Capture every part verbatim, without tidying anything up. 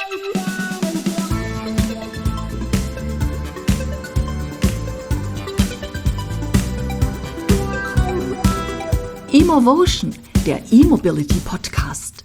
Emovotion, der E-Mobility-Podcast.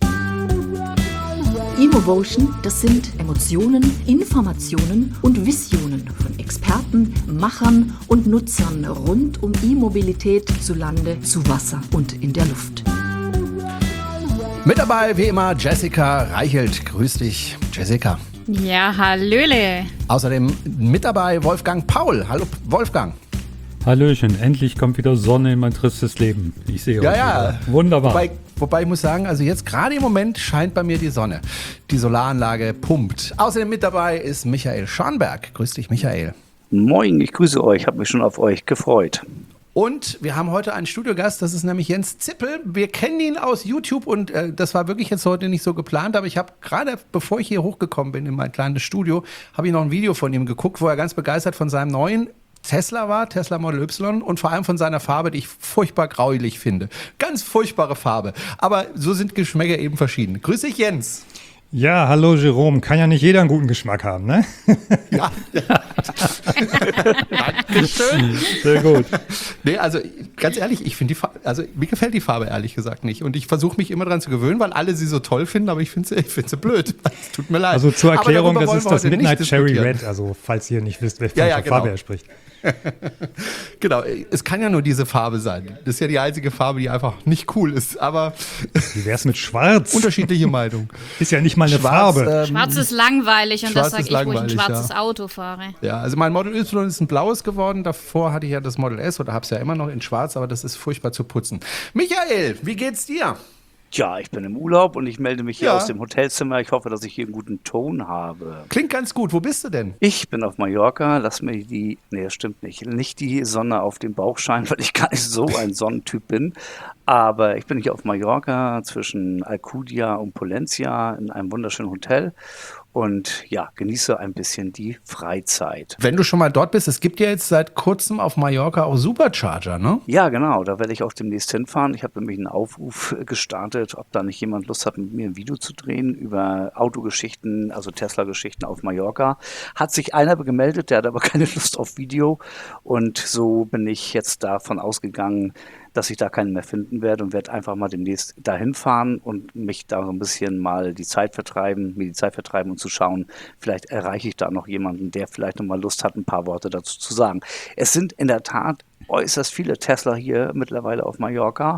Emovotion, das sind Emotionen, Informationen und Visionen von Experten, Machern und Nutzern rund um E-Mobilität zu Lande, zu Wasser und in der Luft. Mit dabei wie immer Jessica Reichelt. Grüß dich, Jessica. Ja, hallöle. Außerdem mit dabei Wolfgang Paul. Hallo Wolfgang. Hallöchen, endlich kommt wieder Sonne in mein tristes Leben. Ich sehe ja, euch ja. wieder. Wunderbar. Wobei, wobei ich muss sagen, also jetzt gerade im Moment scheint bei mir die Sonne. Die Solaranlage pumpt. Außerdem mit dabei ist Michael Schonberg. Grüß dich, Michael. Moin, ich grüße euch. Habe mich schon auf euch gefreut. Und wir haben heute einen Studiogast, das ist nämlich Jens Zippel. Wir kennen ihn aus YouTube und äh, das war wirklich jetzt heute nicht so geplant, aber ich habe gerade, bevor ich hier hochgekommen bin in mein kleines Studio, habe ich noch ein Video von ihm geguckt, wo er ganz begeistert von seinem neuen Tesla war, Tesla Model Y, und vor allem von seiner Farbe, die ich furchtbar graulich finde. Ganz furchtbare Farbe. Aber so sind Geschmäcker eben verschieden. Grüß dich, Jens. Ja, hallo Jerome. Kann ja nicht jeder einen guten Geschmack haben, ne? Ja. Dankeschön. Sehr gut. Nee, also ganz ehrlich, ich finde die Farbe, also mir gefällt die Farbe ehrlich gesagt nicht. Und ich versuche mich immer dran zu gewöhnen, weil alle sie so toll finden, aber ich finde sie, ich find sie blöd. Es tut mir leid. Also zur Erklärung, das ist das Midnight Cherry diskutieren. Red, also falls ihr nicht wisst, welche ja, ja, genau. Farbe er spricht. Genau, es kann ja nur diese Farbe sein. Das ist ja die einzige Farbe, die einfach nicht cool ist, aber wie wär's mit Schwarz? Unterschiedliche Meinung. Ist ja nicht mal eine Schwarz, Farbe. Ähm, Schwarz ist langweilig und Schwarz das sage ich, wo ich ein schwarzes ja. Auto fahre. Ja, also mein Model Y ist ein blaues geworden. Davor hatte ich ja das Model S oder habe es ja immer noch in schwarz, aber das ist furchtbar zu putzen. Michael, wie geht's dir? Ja, ich bin im Urlaub und ich melde mich hier ja. aus dem Hotelzimmer. Ich hoffe, dass ich hier einen guten Ton habe. Klingt ganz gut. Wo bist du denn? Ich bin auf Mallorca. Lass mir die, nee, das stimmt nicht, nicht die Sonne auf dem Bauch scheinen, weil ich gar nicht so ein Sonnentyp bin. Aber ich bin hier auf Mallorca zwischen Alcudia und Pollencia in einem wunderschönen Hotel. Und ja, genieße ein bisschen die Freizeit. Wenn du schon mal dort bist, es gibt ja jetzt seit kurzem auf Mallorca auch Supercharger, ne? Ja, genau, da werde ich auch demnächst hinfahren. Ich habe nämlich einen Aufruf gestartet, ob da nicht jemand Lust hat, mit mir ein Video zu drehen über Autogeschichten, also Tesla-Geschichten auf Mallorca. Hat sich einer gemeldet, der hat aber keine Lust auf Video. Und so bin ich jetzt davon ausgegangen, dass ich da keinen mehr finden werde und werde einfach mal demnächst dahin fahren und mich da so ein bisschen mal die Zeit vertreiben, mir die Zeit vertreiben und zu schauen, vielleicht erreiche ich da noch jemanden, der vielleicht noch mal Lust hat, ein paar Worte dazu zu sagen. Es sind in der Tat äußerst viele Tesla hier mittlerweile auf Mallorca.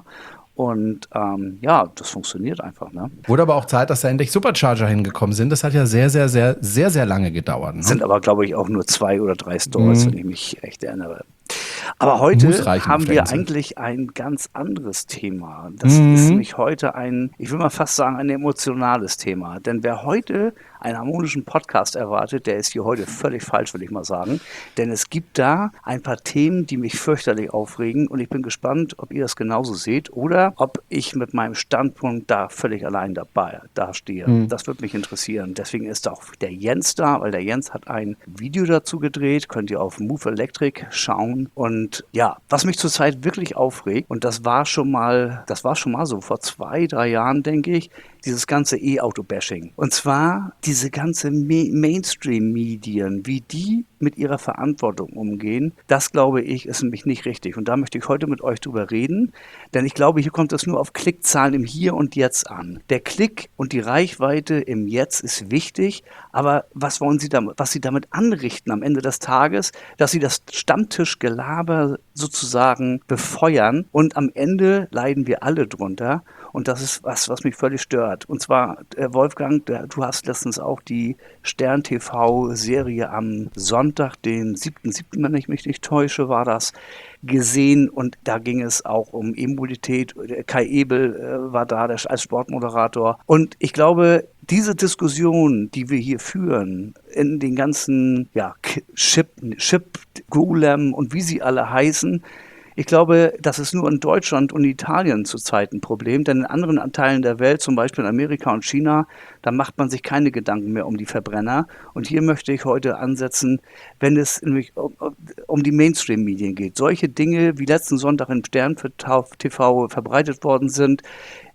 Und ähm, ja, das funktioniert einfach. Ne? Wurde aber auch Zeit, dass da endlich Supercharger hingekommen sind. Das hat ja sehr, sehr, sehr, sehr, sehr lange gedauert. Ne? Sind aber, glaube ich, auch nur zwei oder drei Stores, mhm. wenn ich mich echt erinnere. Aber heute haben wir eigentlich ein ganz anderes Thema. Das mhm. ist nämlich heute ein, ich will mal fast sagen, ein emotionales Thema. Denn wer heute einen harmonischen Podcast erwartet, der ist hier heute völlig falsch, würde ich mal sagen. Denn es gibt da ein paar Themen, die mich fürchterlich aufregen. Und ich bin gespannt, ob ihr das genauso seht oder ob ich mit meinem Standpunkt da völlig allein dabei dastehe. Mhm. Das würde mich interessieren. Deswegen ist auch der Jens da, weil der Jens hat ein Video dazu gedreht. Könnt ihr auf Move Electric schauen. Und ja, was mich zurzeit wirklich aufregt, und das war schon mal, das war schon mal so vor zwei, drei Jahren, denke ich, dieses ganze E-Auto-Bashing. Und zwar diese ganze Ma- Mainstream-Medien, wie die mit ihrer Verantwortung umgehen, das glaube ich, ist nämlich nicht richtig. Und da möchte ich heute mit euch drüber reden, denn ich glaube, hier kommt es nur auf Klickzahlen im Hier und Jetzt an. Der Klick und die Reichweite im Jetzt ist wichtig, aber was wollen Sie damit, was Sie damit anrichten am Ende des Tages, dass Sie das Stammtischgelaber sozusagen befeuern und am Ende leiden wir alle drunter. Und das ist was, was mich völlig stört. Und zwar, äh, Wolfgang, der, du hast letztens auch die Stern-T V-Serie am Sonntag, den siebten siebten, wenn ich mich nicht täusche, war das, gesehen. Und da ging es auch um E-Mobilität. Kai Ebel äh, war da der, als Sportmoderator. Und ich glaube, diese Diskussion, die wir hier führen, in den ganzen ja, Chip, Chip, Golem und wie sie alle heißen, ich glaube, das ist nur in Deutschland und Italien zurzeit ein Problem, denn in anderen Teilen der Welt, zum Beispiel in Amerika und China, da macht man sich keine Gedanken mehr um die Verbrenner. Und hier möchte ich heute ansetzen, wenn es nämlich um die Mainstream-Medien geht. Solche Dinge, wie letzten Sonntag in Stern T V verbreitet worden sind,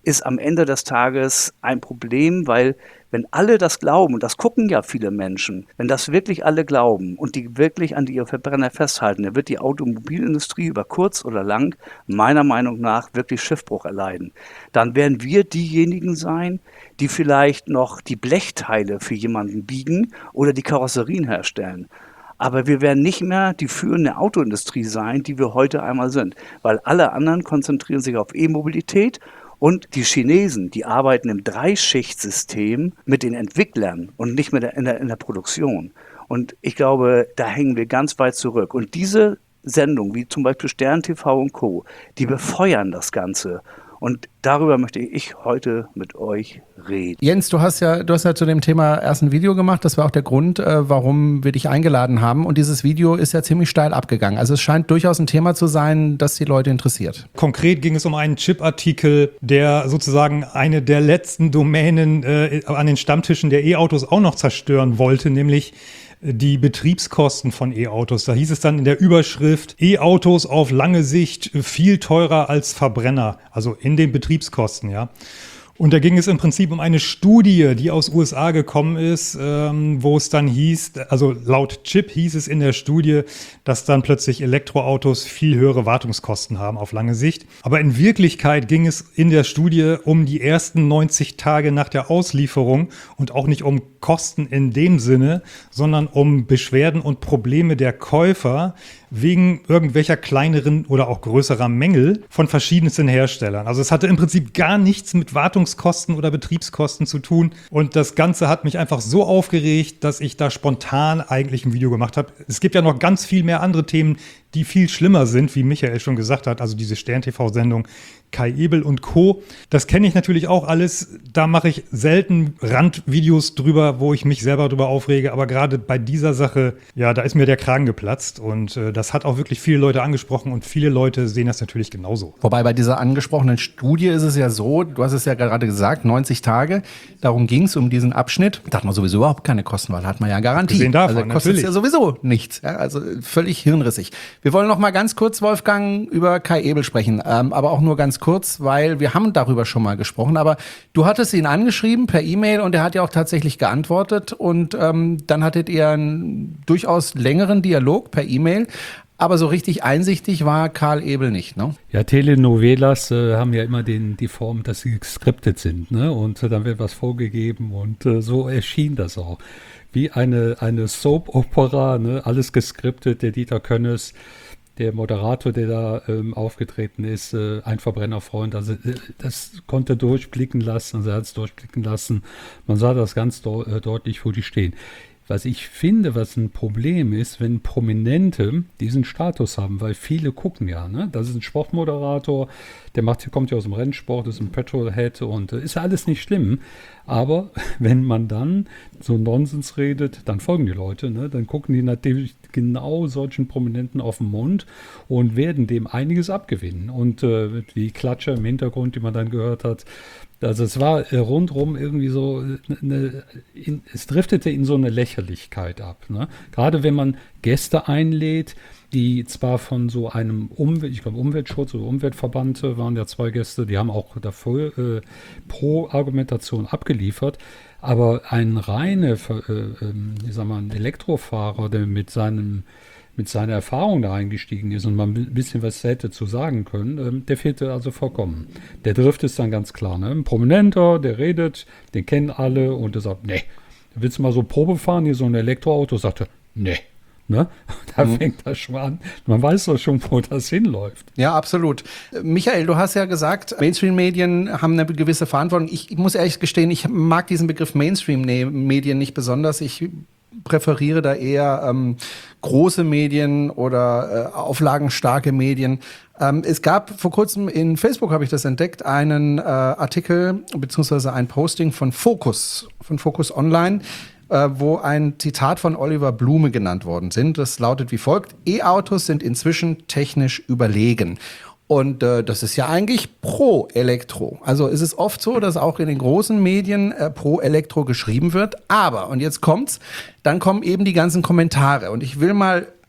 ist am Ende des Tages ein Problem, weil wenn alle das glauben, und das gucken ja viele Menschen, wenn das wirklich alle glauben und die wirklich an ihre Verbrenner festhalten, dann wird die Automobilindustrie über kurz oder lang meiner Meinung nach wirklich Schiffbruch erleiden. Dann werden wir diejenigen sein, die vielleicht noch die Blechteile für jemanden biegen oder die Karosserien herstellen. Aber wir werden nicht mehr die führende Autoindustrie sein, die wir heute einmal sind, weil alle anderen konzentrieren sich auf E-Mobilität. Und die Chinesen, die arbeiten im Dreischichtsystem mit den Entwicklern und nicht mehr in der, in der Produktion. Und ich glaube, da hängen wir ganz weit zurück. Und diese Sendungen, wie zum Beispiel Stern T V und Co., die befeuern das Ganze. Und darüber möchte ich heute mit euch reden. Jens, du hast ja, du hast ja zu dem Thema erst ein Video gemacht. Das war auch der Grund, äh, warum wir dich eingeladen haben. Und dieses Video ist ja ziemlich steil abgegangen. Also es scheint durchaus ein Thema zu sein, das die Leute interessiert. Konkret ging es um einen Chip-Artikel, der sozusagen eine der letzten Domänen äh, an den Stammtischen der E-Autos auch noch zerstören wollte, nämlich die Betriebskosten von E-Autos. Da hieß es dann in der Überschrift, E-Autos auf lange Sicht viel teurer als Verbrenner, also in den Betriebskosten, ja. Und da ging es im Prinzip um eine Studie, die aus U S A gekommen ist, ähm, wo es dann hieß, also laut Chip hieß es in der Studie, dass dann plötzlich Elektroautos viel höhere Wartungskosten haben auf lange Sicht. Aber in Wirklichkeit ging es in der Studie um die ersten neunzig Tage nach der Auslieferung und auch nicht um Kosten in dem Sinne, sondern um Beschwerden und Probleme der Käufer wegen irgendwelcher kleineren oder auch größerer Mängel von verschiedensten Herstellern. Also es hatte im Prinzip gar nichts mit Wartungskosten oder Betriebskosten zu tun. Und das Ganze hat mich einfach so aufgeregt, dass ich da spontan eigentlich ein Video gemacht habe. Es gibt ja noch ganz viel mehr andere Themen, die viel schlimmer sind, wie Michael schon gesagt hat. Also diese Stern-T V-Sendung Kai Ebel und Co. Das kenne ich natürlich auch alles. Da mache ich selten Randvideos drüber, wo ich mich selber drüber aufrege. Aber gerade bei dieser Sache, ja, da ist mir der Kragen geplatzt. Und äh, das hat auch wirklich viele Leute angesprochen. Und viele Leute sehen das natürlich genauso. Wobei bei dieser angesprochenen Studie ist es ja so, du hast es ja gerade gesagt, neunzig Tage. Darum ging es, um diesen Abschnitt. Da hat man sowieso überhaupt keine Kosten, weil da hat man ja Garantie. Gesehen davon, also kostet es ja sowieso nichts. Ja, also völlig hirnrissig. Wir wollen noch mal ganz kurz, Wolfgang, über Kai Ebel sprechen. Ähm, aber auch nur ganz kurz, weil wir haben darüber schon mal gesprochen. Aber du hattest ihn angeschrieben per E-Mail und er hat ja auch tatsächlich geantwortet. Und ähm, dann hattet ihr einen durchaus längeren Dialog per E-Mail. Aber so richtig einsichtig war Karl Ebel nicht, ne? Ja, Telenovelas äh, haben ja immer den, die Form, dass sie geskriptet sind, ne? Und äh, dann wird was vorgegeben und äh, so erschien das auch. Wie eine, eine Soap-Opera, ne? Alles geskriptet, der Dieter Könnes, der Moderator, der da ähm, aufgetreten ist, äh, ein Verbrennerfreund, also äh, das konnte durchblicken lassen, also er hat es durchblicken lassen. Man sah das ganz do- äh, deutlich, wo die stehen. Was ich finde, was ein Problem ist, wenn Prominente diesen Status haben, weil viele gucken ja, ne? Das ist ein Sportmoderator, der macht, kommt ja aus dem Rennsport, ist ein Petrolhead und äh, ist ja alles nicht schlimm. Aber wenn man dann so Nonsens redet, dann folgen die Leute, ne? Dann gucken die natürlich genau solchen Prominenten auf den Mund und werden dem einiges abgewinnen. Und äh, die Klatscher im Hintergrund, die man dann gehört hat, also es war äh, rundrum irgendwie so, eine, in, es driftete in so eine Lächerlichkeit ab. Ne? Gerade wenn man Gäste einlädt, die zwar von so einem Umwelt, ich glaube Umweltschutz oder Umweltverband waren ja zwei Gäste, die haben auch dafür äh, pro Argumentation abgeliefert, aber ein reiner, äh, äh, ich sag mal, ein Elektrofahrer, der mit seinem mit seiner Erfahrung da eingestiegen ist und mal ein bisschen was hätte zu sagen können, ähm, der fehlte also vollkommen. Der Drift ist dann ganz klar, ne? Ein Prominenter, der redet, den kennen alle und der sagt, nee, willst du mal so Probe fahren, hier so ein Elektroauto? Sagt er, nee. Ne? Da mhm. fängt das schon an. Man weiß doch schon, wo das hinläuft. Ja, absolut. Michael, du hast ja gesagt, Mainstream-Medien haben eine gewisse Verantwortung. Ich muss ehrlich gestehen, ich mag diesen Begriff Mainstream-Medien nicht besonders. Ich präferiere da eher ähm, große Medien oder äh, auflagenstarke Medien. Ähm, es gab vor kurzem in Facebook, habe ich das entdeckt, einen äh, Artikel beziehungsweise ein Posting von Focus, von Focus Online, äh, wo ein Zitat von Oliver Blume genannt worden sind. Das lautet wie folgt: E-Autos sind inzwischen technisch überlegen. Und äh, das ist ja eigentlich pro Elektro. Also ist es oft so, dass auch in den großen Medien äh, pro Elektro geschrieben wird. Aber, und jetzt kommt's, dann kommen eben die ganzen Kommentare. Und ich will mal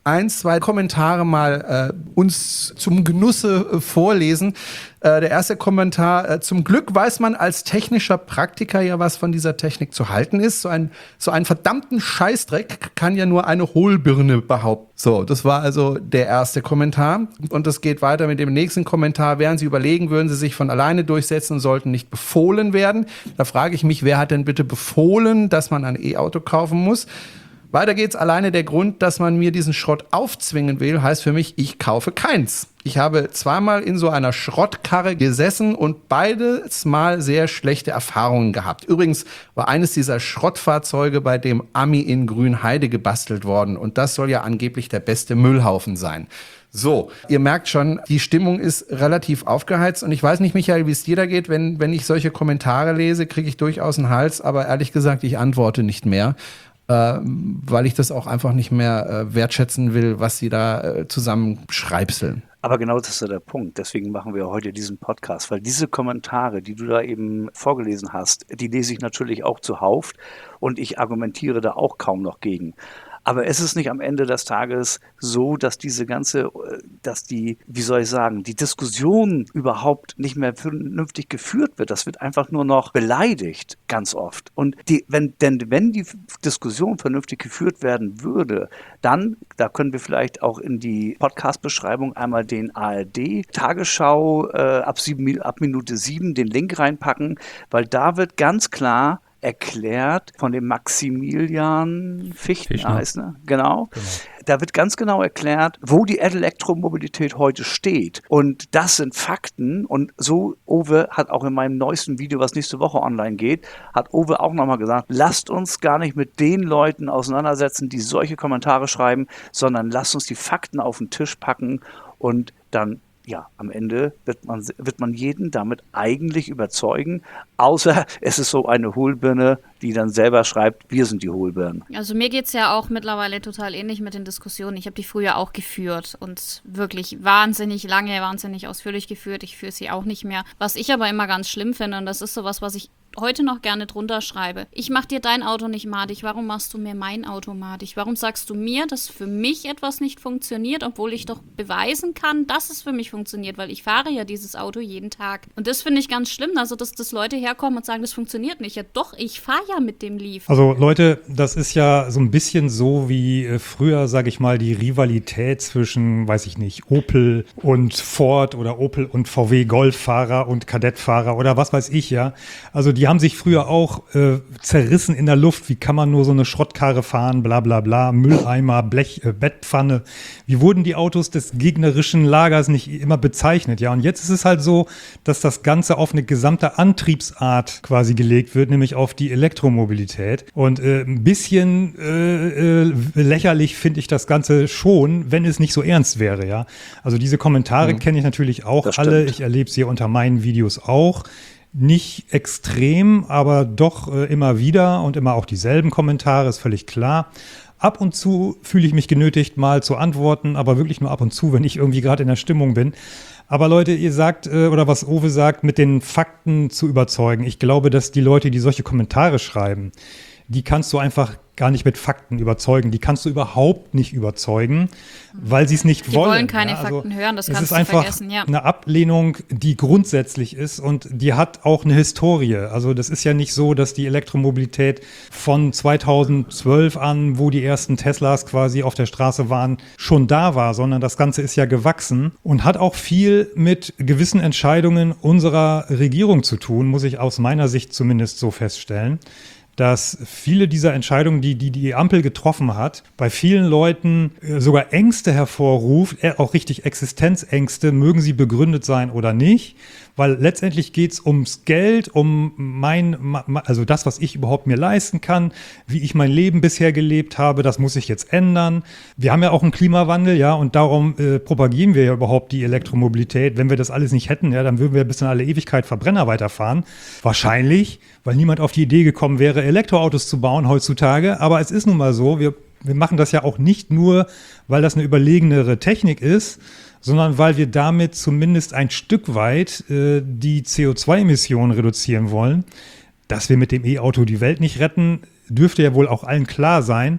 ein, zwei Kommentare mal äh, uns zum Genusse äh, vorlesen. Äh, der erste Kommentar: äh, Zum Glück weiß man als technischer Praktiker ja, was von dieser Technik zu halten ist. So, ein, so einen verdammten Scheißdreck kann ja nur eine Hohlbirne behaupten. So, das war also der erste Kommentar. Und es geht weiter mit dem nächsten Kommentar. Während Sie überlegen, würden Sie sich von alleine durchsetzen und sollten nicht befohlen werden. Da frage ich mich, wer hat denn bitte befohlen, dass man ein E-Auto kaufen muss? Weiter geht's. Alleine der Grund, dass man mir diesen Schrott aufzwingen will, heißt für mich, ich kaufe keins. Ich habe zweimal in so einer Schrottkarre gesessen und beides Mal sehr schlechte Erfahrungen gehabt. Übrigens war eines dieser Schrottfahrzeuge bei dem Ami in Grünheide gebastelt worden. Und das soll ja angeblich der beste Müllhaufen sein. So, ihr merkt schon, die Stimmung ist relativ aufgeheizt. Und ich weiß nicht, Michael, wie es dir da geht. Wenn, wenn ich solche Kommentare lese, kriege ich durchaus einen Hals. Aber ehrlich gesagt, ich antworte nicht mehr. Äh, weil ich das auch einfach nicht mehr äh, wertschätzen will, was sie da äh, zusammenschreibseln. Aber genau das ist ja der Punkt. Deswegen machen wir heute diesen Podcast, weil diese Kommentare, die du da eben vorgelesen hast, die lese ich natürlich auch zuhauf und ich argumentiere da auch kaum noch gegen. Aber es ist nicht am Ende des Tages so, dass diese ganze, dass die, wie soll ich sagen, die Diskussion überhaupt nicht mehr vernünftig geführt wird. Das wird einfach nur noch beleidigt, ganz oft. Und die, wenn, denn wenn die Diskussion vernünftig geführt werden würde, dann, da können wir vielleicht auch in die Podcast-Beschreibung einmal den A R D-Tagesschau äh, ab, sieben, ab Minute sieben den Link reinpacken, weil da wird ganz klar erklärt von dem Maximilian Fichtner, Fichtner. heißt ne? Genau. genau. Da wird ganz genau erklärt, wo die Elektromobilität heute steht. Und das sind Fakten. Und so, Owe hat auch in meinem neuesten Video, was nächste Woche online geht, hat Owe auch nochmal gesagt, lasst uns gar nicht mit den Leuten auseinandersetzen, die solche Kommentare schreiben, sondern lasst uns die Fakten auf den Tisch packen und dann ja, am Ende wird man, wird man jeden damit eigentlich überzeugen, außer es ist so eine Hohlbirne, die dann selber schreibt, wir sind die Hohlbirnen. Also mir geht es ja auch mittlerweile total ähnlich mit den Diskussionen. Ich habe die früher auch geführt und wirklich wahnsinnig lange, wahnsinnig ausführlich geführt. Ich führe sie auch nicht mehr. Was ich aber immer ganz schlimm finde, und das ist sowas, was ich heute noch gerne drunter schreibe. Ich mach dir dein Auto nicht madig, warum machst du mir mein Auto madig? Warum sagst du mir, dass für mich etwas nicht funktioniert, obwohl ich doch beweisen kann, dass es für mich funktioniert, weil ich fahre ja dieses Auto jeden Tag. Und das finde ich ganz schlimm, also dass, dass Leute herkommen und sagen, das funktioniert nicht. Ja doch, ich fahre ja mit dem Leaf. Also Leute, das ist ja so ein bisschen so wie äh, früher, sage ich mal, die Rivalität zwischen, weiß ich nicht, Opel und Ford oder Opel und V W Golffahrer und Kadettfahrer oder was weiß ich, ja. Also die Die haben sich früher auch äh, zerrissen in der Luft. Wie kann man nur so eine Schrottkarre fahren, bla bla bla, Mülleimer, Blech, äh, Bettpfanne. Wie wurden die Autos des gegnerischen Lagers nicht immer bezeichnet? Ja, und jetzt ist es halt so, dass das Ganze auf eine gesamte Antriebsart quasi gelegt wird, nämlich auf die Elektromobilität. Und äh, ein bisschen äh, äh, lächerlich finde ich das Ganze schon, wenn es nicht so ernst wäre, ja. Also diese Kommentare mhm. kenne ich natürlich auch alle. Ich erlebe sie unter meinen Videos auch. Nicht extrem, aber doch äh, immer wieder und immer auch dieselben Kommentare, ist völlig klar. Ab und zu fühle ich mich genötigt, mal zu antworten, aber wirklich nur ab und zu, wenn ich irgendwie gerade in der Stimmung bin. Aber Leute, ihr sagt, äh, oder was Owe sagt, mit den Fakten zu überzeugen. Ich glaube, dass die Leute, die solche Kommentare schreiben, die kannst du einfach gar nicht mit Fakten überzeugen. Die kannst du überhaupt nicht überzeugen, weil sie es nicht die wollen. Die wollen keine ja, also Fakten hören, das kannst du vergessen. Es ist einfach ja. eine Ablehnung, die grundsätzlich ist und die hat auch eine Historie. Also das ist ja nicht so, dass die Elektromobilität von zweitausendzwölf an, wo die ersten Teslas quasi auf der Straße waren, schon da war, sondern das Ganze ist ja gewachsen und hat auch viel mit gewissen Entscheidungen unserer Regierung zu tun, muss ich aus meiner Sicht zumindest so feststellen, dass viele dieser Entscheidungen, die die, die Ampel getroffen hat, bei vielen Leuten äh, sogar Ängste hervorruft, äh, auch richtig Existenzängste, mögen sie begründet sein oder nicht, weil letztendlich geht es ums Geld, um mein, also das, was ich überhaupt mir leisten kann, wie ich mein Leben bisher gelebt habe, das muss ich jetzt ändern. Wir haben ja auch einen Klimawandel, ja, und darum äh, propagieren wir ja überhaupt die Elektromobilität. Wenn wir das alles nicht hätten, ja, dann würden wir bis in alle Ewigkeit Verbrenner weiterfahren. Wahrscheinlich, weil niemand auf die Idee gekommen wäre, Elektroautos zu bauen heutzutage. Aber es ist nun mal so, wir, wir machen das ja auch nicht nur, weil das eine überlegenere Technik ist, sondern weil wir damit zumindest ein Stück weit äh, die C O zwei Emissionen reduzieren wollen. Dass wir mit dem E-Auto die Welt nicht retten, dürfte ja wohl auch allen klar sein.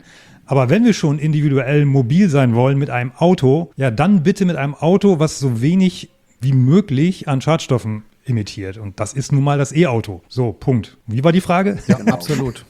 Aber wenn wir schon individuell mobil sein wollen mit einem Auto, ja dann bitte mit einem Auto, was so wenig wie möglich an Schadstoffen emittiert. Und das ist nun mal das E-Auto. So, Punkt. Wie war die Frage? Ja, absolut.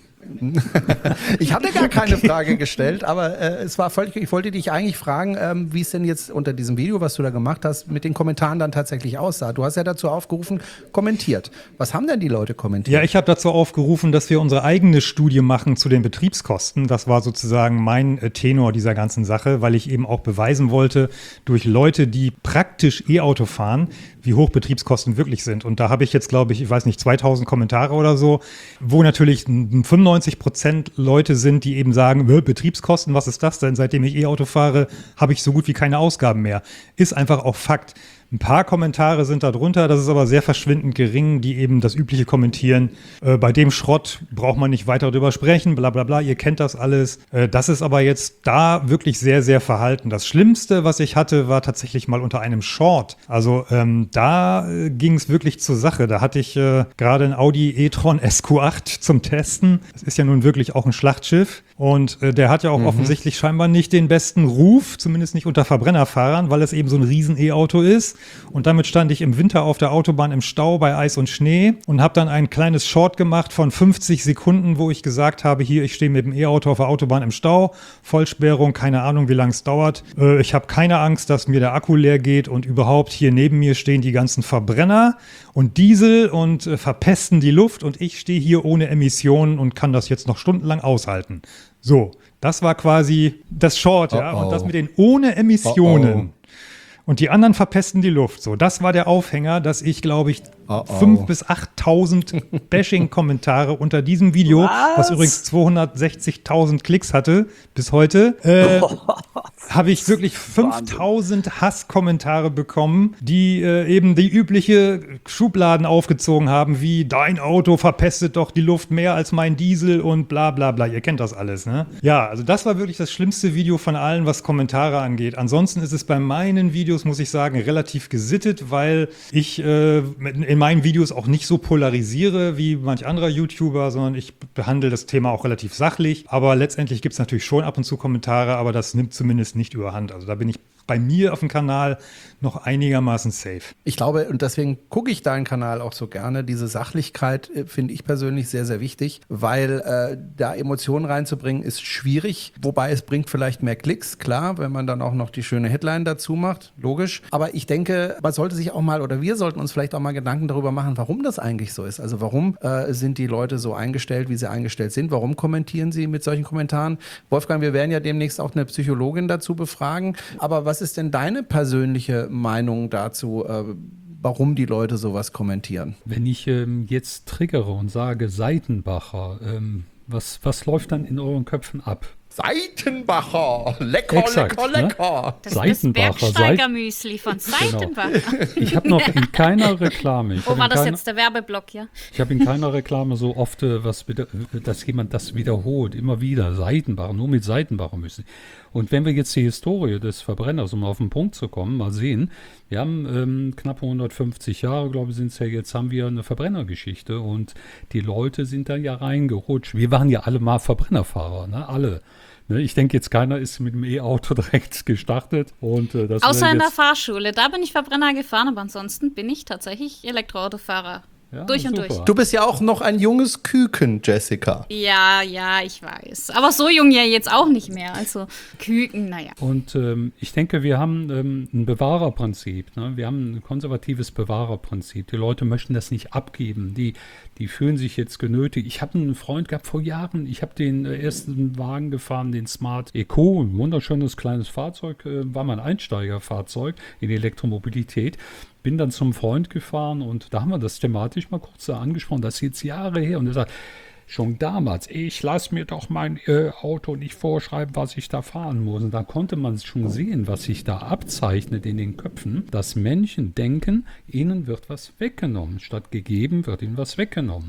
Ich hatte gar keine Frage gestellt, aber äh, es war völlig, ich wollte dich eigentlich fragen, ähm, wie es denn jetzt unter diesem Video, was du da gemacht hast, mit den Kommentaren dann tatsächlich aussah. Du hast ja dazu aufgerufen, kommentiert. Was haben denn die Leute kommentiert? Ja, ich habe dazu aufgerufen, dass wir unsere eigene Studie machen zu den Betriebskosten. Das war sozusagen mein äh, Tenor dieser ganzen Sache, weil ich eben auch beweisen wollte, durch Leute, die praktisch E-Auto fahren, wie hoch Betriebskosten wirklich sind. Und da habe ich jetzt, glaube ich, ich weiß nicht, zweitausend Kommentare oder so, wo natürlich fünfundneunzig Prozent Leute sind, die eben sagen, Betriebskosten, was ist das denn? Seitdem ich E-Auto fahre, habe ich so gut wie keine Ausgaben mehr. Ist einfach auch Fakt. Ein paar Kommentare sind da drunter, das ist aber sehr verschwindend gering, die eben das übliche kommentieren. Äh, bei dem Schrott braucht man nicht weiter drüber sprechen, bla bla bla, ihr kennt das alles. Äh, das ist aber jetzt da wirklich sehr, sehr verhalten. Das Schlimmste, was ich hatte, war tatsächlich mal unter einem Short. Also ähm, da äh, ging es wirklich zur Sache. Da hatte ich äh, gerade ein Audi e-tron S Q acht zum Testen. Das ist ja nun wirklich auch ein Schlachtschiff. Und äh, der hat ja auch mhm. offensichtlich scheinbar nicht den besten Ruf, zumindest nicht unter Verbrennerfahrern, weil es eben so ein riesen E-Auto ist. Und damit stand ich im Winter auf der Autobahn im Stau bei Eis und Schnee und habe dann ein kleines Short gemacht von fünfzig Sekunden, wo ich gesagt habe, hier, ich stehe mit dem E-Auto auf der Autobahn im Stau, Vollsperrung, keine Ahnung, wie lange es dauert. Äh, ich habe keine Angst, dass mir der Akku leer geht und überhaupt hier neben mir stehen die ganzen Verbrenner und Diesel und äh, verpesten die Luft und ich stehe hier ohne Emissionen und kann das jetzt noch stundenlang aushalten. So, das war quasi das Short, ja, oh oh. Und das mit den ohne Emissionen. Oh oh. Und die anderen verpesten die Luft. So, das war der Aufhänger, dass ich, glaube ich, oh oh. fünftausend bis achttausend Bashing-Kommentare unter diesem Video, was, was übrigens zweihundertsechzigtausend Klicks hatte bis heute, äh, oh, habe ich wirklich fünftausend Hasskommentare bekommen, die äh, eben die übliche Schubladen aufgezogen haben, wie dein Auto verpestet doch die Luft mehr als mein Diesel und bla bla bla. Ihr kennt das alles, ne? Ja, also das war wirklich das schlimmste Video von allen, was Kommentare angeht. Ansonsten ist es bei meinen Videos, muss ich sagen, relativ gesittet, weil ich äh, in meinen Videos auch nicht so polarisiere wie manch anderer YouTuber, sondern ich behandle das Thema auch relativ sachlich. Aber letztendlich gibt es natürlich schon ab und zu Kommentare, aber das nimmt zumindest nicht überhand. Also da bin ich bei mir auf dem Kanal noch einigermaßen safe. Ich glaube, und deswegen gucke ich deinen Kanal auch so gerne, diese Sachlichkeit äh, finde ich persönlich sehr, sehr wichtig, weil äh, da Emotionen reinzubringen ist schwierig, wobei es bringt vielleicht mehr Klicks, klar, wenn man dann auch noch die schöne Headline dazu macht, logisch. Aber ich denke, man sollte sich auch mal, oder wir sollten uns vielleicht auch mal Gedanken darüber machen, warum das eigentlich so ist. Also warum äh, sind die Leute so eingestellt, wie sie eingestellt sind? Warum kommentieren sie mit solchen Kommentaren? Wolfgang, wir werden ja demnächst auch eine Psychologin dazu befragen, aber was Was ist denn deine persönliche Meinung dazu, äh, warum die Leute sowas kommentieren? Wenn ich ähm, jetzt triggere und sage Seitenbacher, ähm, was, was läuft dann in euren Köpfen ab? Seitenbacher, lecker, Exakt, lecker, ne? lecker. Das Seitenbacher, ist das Bergsteigermüsli von Seitenbacher. Genau. Ich habe noch in keiner Reklame. Ich oh, war das keiner, jetzt der Werbeblock hier? Ich habe in keiner Reklame so oft, äh, was, dass jemand das wiederholt, immer wieder. Seitenbacher, nur mit Seitenbacher Müsli. Und wenn wir jetzt die Historie des Verbrenners, um auf den Punkt zu kommen, mal sehen, wir haben ähm, knapp hundertfünfzig Jahre, glaube ich, sind es ja jetzt, haben wir eine Verbrennergeschichte und die Leute sind da ja reingerutscht. Wir waren ja alle mal Verbrennerfahrer, ne? Alle. Ne? Ich denke jetzt, keiner ist mit dem E-Auto direkt gestartet. Und, äh, das Außer in der jetzt Fahrschule, da bin ich Verbrenner gefahren, aber ansonsten bin ich tatsächlich Elektroautofahrer. Ja, durch und super. durch. Du bist ja auch noch ein junges Küken, Jessica. Ja, ja, ich weiß. Aber so jung ja jetzt auch nicht mehr. Also Küken, naja. Und ähm, ich denke, wir haben ähm, ein Bewahrerprinzip. Ne? Wir haben ein konservatives Bewahrerprinzip. Die Leute möchten das nicht abgeben. Die, die fühlen sich jetzt genötigt. Ich habe einen Freund gehabt vor Jahren. Ich habe den äh, ersten Wagen gefahren, den Smart Eco. Ein wunderschönes kleines Fahrzeug. Äh, war mein Einsteigerfahrzeug in die Elektromobilität. Bin dann zum Freund gefahren und da haben wir das thematisch mal kurz angesprochen. Das ist jetzt Jahre her. Und er sagt, schon damals, ich lasse mir doch mein äh, Auto nicht vorschreiben, was ich da fahren muss. Und da konnte man schon sehen, was sich da abzeichnet in den Köpfen, dass Menschen denken, ihnen wird was weggenommen. Statt gegeben wird ihnen was weggenommen.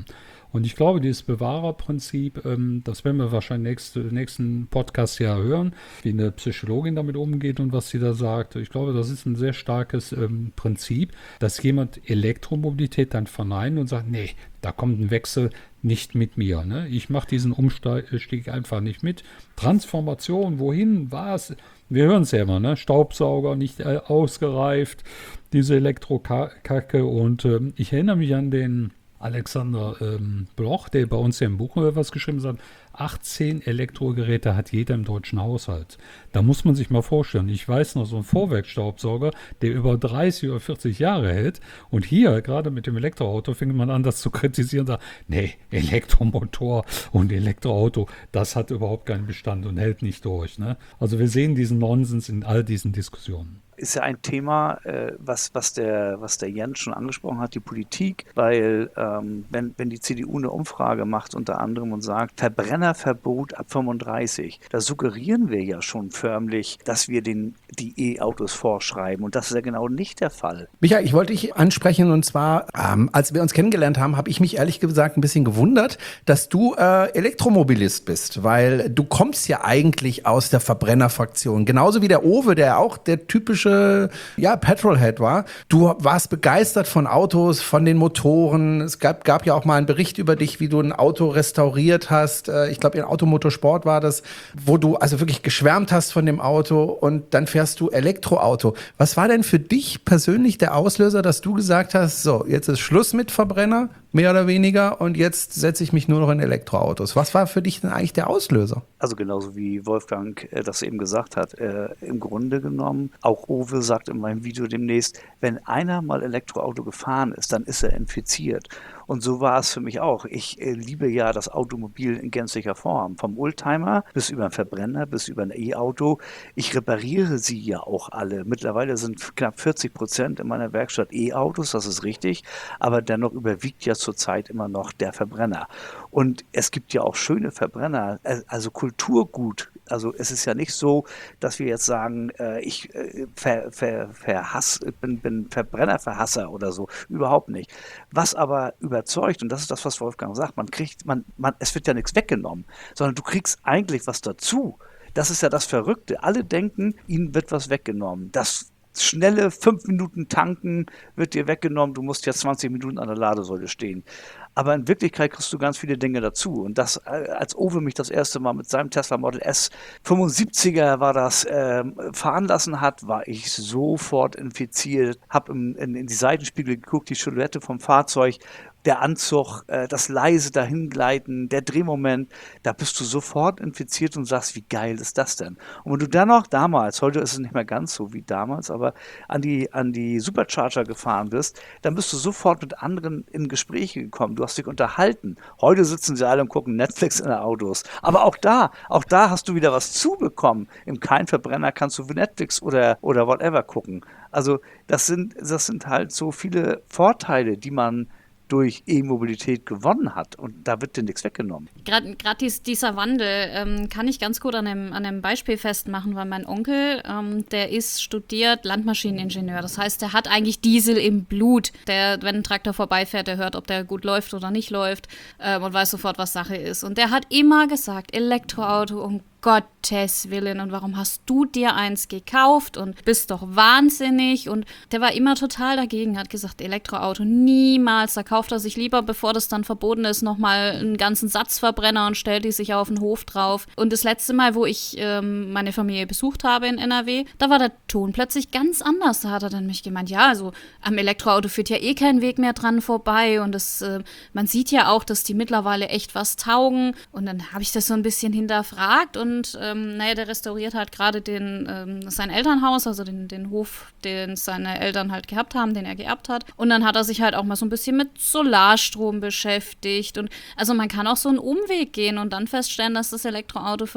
Und ich glaube, dieses Bewahrerprinzip, ähm, das werden wir wahrscheinlich nächste, nächsten Podcast ja hören, wie eine Psychologin damit umgeht und was sie da sagt. Ich glaube, das ist ein sehr starkes ähm, Prinzip, dass jemand Elektromobilität dann verneint und sagt, nee, da kommt ein Wechsel nicht mit mir. Ne? Ich mache diesen Umstieg einfach nicht mit. Transformation, wohin, was? Wir hören es ja immer, ne? Staubsauger nicht äh, ausgereift, diese Elektrokacke. Und äh, ich erinnere mich an den Alexander ähm, Bloch, der bei uns ja im Buch was geschrieben hat. achtzehn Elektrogeräte hat jeder im deutschen Haushalt. Da muss man sich mal vorstellen. Ich weiß noch, so ein Vorwerkstaubsauger, der über dreißig oder vierzig Jahre hält. Und hier, gerade mit dem Elektroauto, fängt man an, das zu kritisieren. Da, nee, Elektromotor und Elektroauto, das hat überhaupt keinen Bestand und hält nicht durch. Ne? Also wir sehen diesen Nonsens in all diesen Diskussionen. Ist ja ein Thema, äh, was, was, der, was der Jens schon angesprochen hat, die Politik, weil ähm, wenn, wenn die C D U eine Umfrage macht unter anderem und sagt, Verbrennerverbot ab fünfunddreißig, da suggerieren wir ja schon förmlich, dass wir den, die E-Autos vorschreiben und das ist ja genau nicht der Fall. Michael, ich wollte dich ansprechen und zwar, ähm, als wir uns kennengelernt haben, habe ich mich ehrlich gesagt ein bisschen gewundert, dass du äh, Elektromobilist bist, weil du kommst ja eigentlich aus der Verbrennerfraktion, genauso wie der Owe, der auch der typische ja, Petrolhead war. Du warst begeistert von Autos, von den Motoren. Es gab, gab ja auch mal einen Bericht über dich, wie du ein Auto restauriert hast. Ich glaube, in Automotorsport war das, wo du also wirklich geschwärmt hast von dem Auto und dann fährst du Elektroauto. Was war denn für dich persönlich der Auslöser, dass du gesagt hast, so, jetzt ist Schluss mit Verbrenner, mehr oder weniger, und jetzt setze ich mich nur noch in Elektroautos. Was war für dich denn eigentlich der Auslöser? Also genauso wie Wolfgang äh, das eben gesagt hat, äh, im Grunde genommen, auch Owe sagt in meinem Video demnächst, wenn einer mal Elektroauto gefahren ist, dann ist er infiziert. Und so war es für mich auch. Ich äh, liebe ja das Automobil in gänzlicher Form. Vom Oldtimer bis über einen Verbrenner, bis über ein E-Auto. Ich repariere sie ja auch alle. Mittlerweile sind knapp vierzig Prozent in meiner Werkstatt E-Autos, das ist richtig. Aber dennoch überwiegt ja zurzeit immer noch der Verbrenner. Und es gibt ja auch schöne Verbrenner, also Kulturgut. Also es ist ja nicht so, dass wir jetzt sagen, äh, ich äh, ver, ver, verhass, bin, bin Verbrennerverhasser oder so. Überhaupt nicht. Was aber überzeugt, und das ist das, was Wolfgang sagt, man kriegt, man, man, es wird ja nichts weggenommen, sondern du kriegst eigentlich was dazu. Das ist ja das Verrückte. Alle denken, ihnen wird was weggenommen. Das schnelle fünf Minuten tanken wird dir weggenommen, du musst jetzt zwanzig Minuten an der Ladesäule stehen. Aber in Wirklichkeit kriegst du ganz viele Dinge dazu. Und das, als Owe mich das erste Mal mit seinem Tesla Model S fünfundsiebziger war das, äh, fahren lassen hat, war ich sofort infiziert, habe in, in, in die Seitenspiegel geguckt, die Silhouette vom Fahrzeug, der Anzug, äh, das leise Dahingleiten, der Drehmoment, da bist du sofort infiziert und sagst, wie geil ist das denn? Und wenn du dann noch damals, heute ist es nicht mehr ganz so wie damals, aber an die, an die Supercharger gefahren bist, dann bist du sofort mit anderen in Gespräche gekommen. Du hast dich unterhalten. Heute sitzen sie alle und gucken Netflix in den Autos. Aber auch da, auch da hast du wieder was zubekommen. Im Kein-Verbrenner kannst du Netflix oder, oder whatever gucken. Also das sind, das sind halt so viele Vorteile, die man durch E-Mobilität gewonnen hat und da wird dir nichts weggenommen. Gerade dies, dieser Wandel ähm, kann ich ganz gut an einem, an einem Beispiel festmachen, weil mein Onkel, ähm, der ist studiert Landmaschineningenieur. Das heißt, der hat eigentlich Diesel im Blut. Der, wenn ein Traktor vorbeifährt, der hört, ob der gut läuft oder nicht läuft ähm, und weiß sofort, was Sache ist. Und der hat immer gesagt, Elektroauto, um Gottes Willen, und warum hast du dir eins gekauft und bist doch wahnsinnig, und der war immer total dagegen, hat gesagt, Elektroauto niemals, da kauft er sich lieber, bevor das dann verboten ist, nochmal einen ganzen Satzverbrenner und stellt die sich auf den Hof drauf. Und das letzte Mal, wo ich ähm, meine Familie besucht habe in N R W, da war der Ton plötzlich ganz anders, da hat er dann mich gemeint, ja, also am Elektroauto führt ja eh kein Weg mehr dran vorbei und das, äh, man sieht ja auch, dass die mittlerweile echt was taugen, und dann habe ich das so ein bisschen hinterfragt. Und Und ähm, naja, der restauriert halt gerade den ähm, sein Elternhaus, also den, den Hof, den seine Eltern halt gehabt haben, den er geerbt hat. Und dann hat er sich halt auch mal so ein bisschen mit Solarstrom beschäftigt. Und also man kann auch so einen Umweg gehen und dann feststellen, dass das Elektroauto vielleicht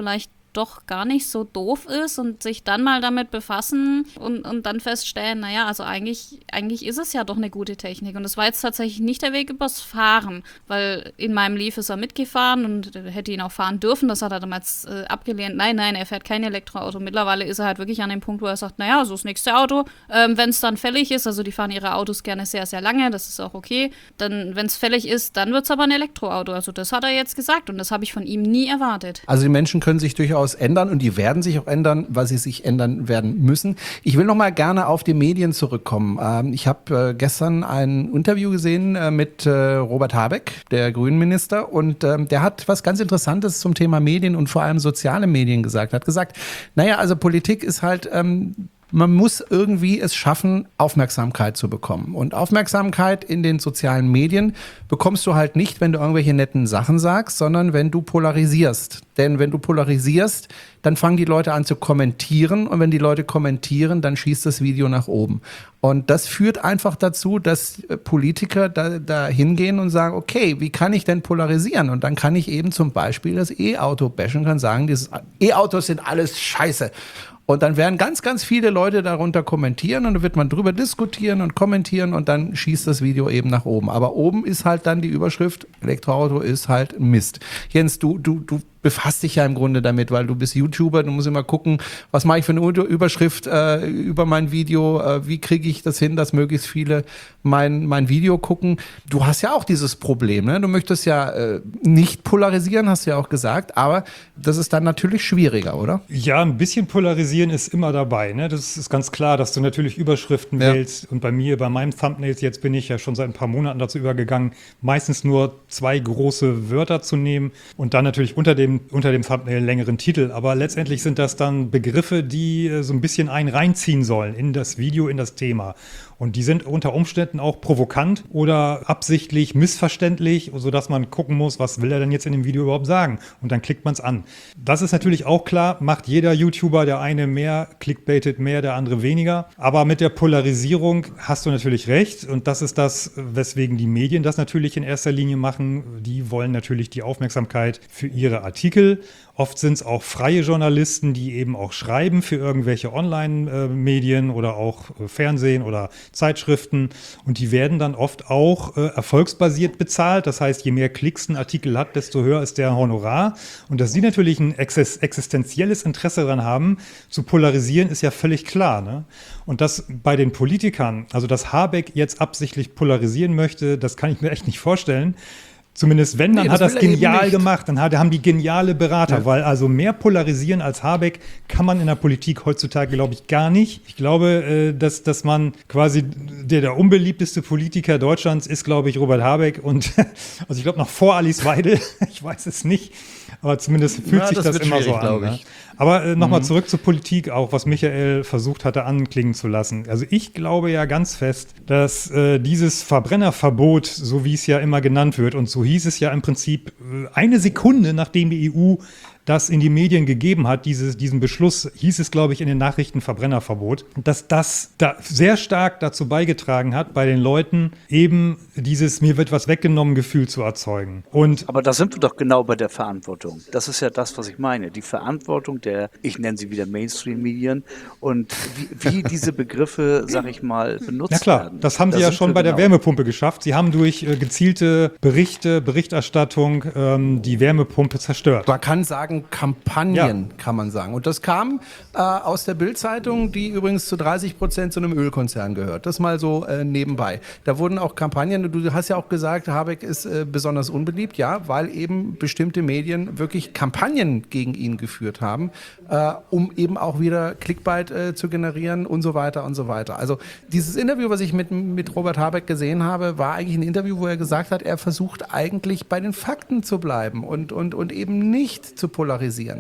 doch gar nicht so doof ist und sich dann mal damit befassen und, und dann feststellen, naja, also eigentlich, eigentlich ist es ja doch eine gute Technik. Und das war jetzt tatsächlich nicht der Weg übers Fahren, weil in meinem Leaf ist er mitgefahren und hätte ihn auch fahren dürfen. Das hat er damals äh, abgelehnt. Nein, nein, er fährt kein Elektroauto. Mittlerweile ist er halt wirklich an dem Punkt, wo er sagt, naja, so das nächste Auto, ähm, wenn es dann fällig ist, also die fahren ihre Autos gerne sehr, sehr lange, das ist auch okay. Dann, wenn es fällig ist, dann wird es aber ein Elektroauto. Also das hat er jetzt gesagt und das habe ich von ihm nie erwartet. Also die Menschen können sich durchaus ändern und die werden sich auch ändern, weil sie sich ändern werden müssen. Ich will noch mal gerne auf die Medien zurückkommen. Ähm, ich habe äh, gestern ein Interview gesehen äh, mit äh, Robert Habeck, der Grünenminister, und ähm, der hat was ganz Interessantes zum Thema Medien und vor allem soziale Medien gesagt. Er hat gesagt, naja, also Politik ist halt... Ähm, Man muss irgendwie es schaffen, Aufmerksamkeit zu bekommen. Und Aufmerksamkeit in den sozialen Medien bekommst du halt nicht, wenn du irgendwelche netten Sachen sagst, sondern wenn du polarisierst. Denn wenn du polarisierst, dann fangen die Leute an zu kommentieren. Und wenn die Leute kommentieren, dann schießt das Video nach oben. Und das führt einfach dazu, dass Politiker da, da hingehen und sagen, okay, wie kann ich denn polarisieren? Und dann kann ich eben zum Beispiel das E-Auto bashen, kann sagen, diese E-Autos sind alles scheiße. Und dann werden ganz, ganz viele Leute darunter kommentieren und dann wird man drüber diskutieren und kommentieren und dann schießt das Video eben nach oben. Aber oben ist halt dann die Überschrift, Elektroauto ist halt Mist. Jens, du, du, du befasst dich ja im Grunde damit, weil du bist YouTuber, du musst immer gucken, was mache ich für eine Überschrift äh, über mein Video, äh, wie kriege ich das hin, dass möglichst viele mein, mein Video gucken. Du hast ja auch dieses Problem, ne? Du möchtest ja äh, nicht polarisieren, hast du ja auch gesagt, aber das ist dann natürlich schwieriger, oder? Ja, ein bisschen polarisieren ist immer dabei, ne? Das ist ganz klar, dass du natürlich Überschriften ja. wählst und bei mir, bei meinem Thumbnails, jetzt bin ich ja schon seit ein paar Monaten dazu übergegangen, meistens nur zwei große Wörter zu nehmen und dann natürlich unter dem unter dem Thumbnail einen längeren Titel, aber letztendlich sind das dann Begriffe, die äh, so ein bisschen einen reinziehen sollen in das Video, in das Thema. Und die sind unter Umständen auch provokant oder absichtlich missverständlich, sodass man gucken muss, was will er denn jetzt in dem Video überhaupt sagen? Und dann klickt man es an. Das ist natürlich auch klar, macht jeder YouTuber, der eine mehr, clickbaitet mehr, der andere weniger. Aber mit der Polarisierung hast du natürlich recht. Und das ist das, weswegen die Medien das natürlich in erster Linie machen. Die wollen natürlich die Aufmerksamkeit für ihre Artikel. Oft sind es auch freie Journalisten, die eben auch schreiben für irgendwelche Online-Medien oder auch Fernsehen oder Zeitschriften. Und die werden dann oft auch äh, erfolgsbasiert bezahlt. Das heißt, je mehr Klicks ein Artikel hat, desto höher ist der Honorar. Und dass sie natürlich ein ex- existenzielles Interesse daran haben, zu polarisieren, ist ja völlig klar, ne? Und das bei den Politikern, also dass Habeck jetzt absichtlich polarisieren möchte, das kann ich mir echt nicht vorstellen. Zumindest wenn, dann nee, hat er es genial gemacht. Dann hat, haben die geniale Berater, ja. Weil also mehr polarisieren als Habeck kann man in der Politik heutzutage, glaube ich, gar nicht. Ich glaube, dass, dass man quasi, der, der unbeliebteste Politiker Deutschlands ist, glaube ich, Robert Habeck. Und also ich glaube noch vor Alice Weidel, ich weiß es nicht, aber zumindest fühlt ja, sich das, das immer so an. Ne? Aber äh, nochmal mhm. zurück zur Politik, auch was Michael versucht hatte anklingen zu lassen. Also ich glaube ja ganz fest, dass äh, dieses Verbrennerverbot, so wie es ja immer genannt wird, und so hieß es ja im Prinzip äh, eine Sekunde, nachdem die E U das in die Medien gegeben hat, dieses, diesen Beschluss, hieß es, glaube ich, in den Nachrichten Verbrennerverbot, dass das da sehr stark dazu beigetragen hat, bei den Leuten eben dieses mir wird was weggenommen Gefühl zu erzeugen. Und aber da sind wir doch genau bei der Verantwortung. Das ist ja das, was ich meine. Die Verantwortung der, ich nenne sie wieder Mainstream-Medien und wie, wie diese Begriffe, sag ich mal, benutzt werden. Ja klar, werden. das haben sie da ja schon bei genau. der Wärmepumpe geschafft. Sie haben durch äh, gezielte Berichte, Berichterstattung ähm, die Wärmepumpe zerstört. Man kann sagen, Kampagnen, ja. kann man sagen. Und das kam äh, aus der Bild-Zeitung, die übrigens zu dreißig Prozent zu einem Ölkonzern gehört. Das mal so äh, nebenbei. Da wurden auch Kampagnen, du hast ja auch gesagt, Habeck ist äh, besonders unbeliebt, ja, weil eben bestimmte Medien wirklich Kampagnen gegen ihn geführt haben, äh, um eben auch wieder Clickbait äh, zu generieren und so weiter und so weiter. Also dieses Interview, was ich mit, mit Robert Habeck gesehen habe, war eigentlich ein Interview, wo er gesagt hat, er versucht eigentlich bei den Fakten zu bleiben und, und, und eben nicht zu polarisieren.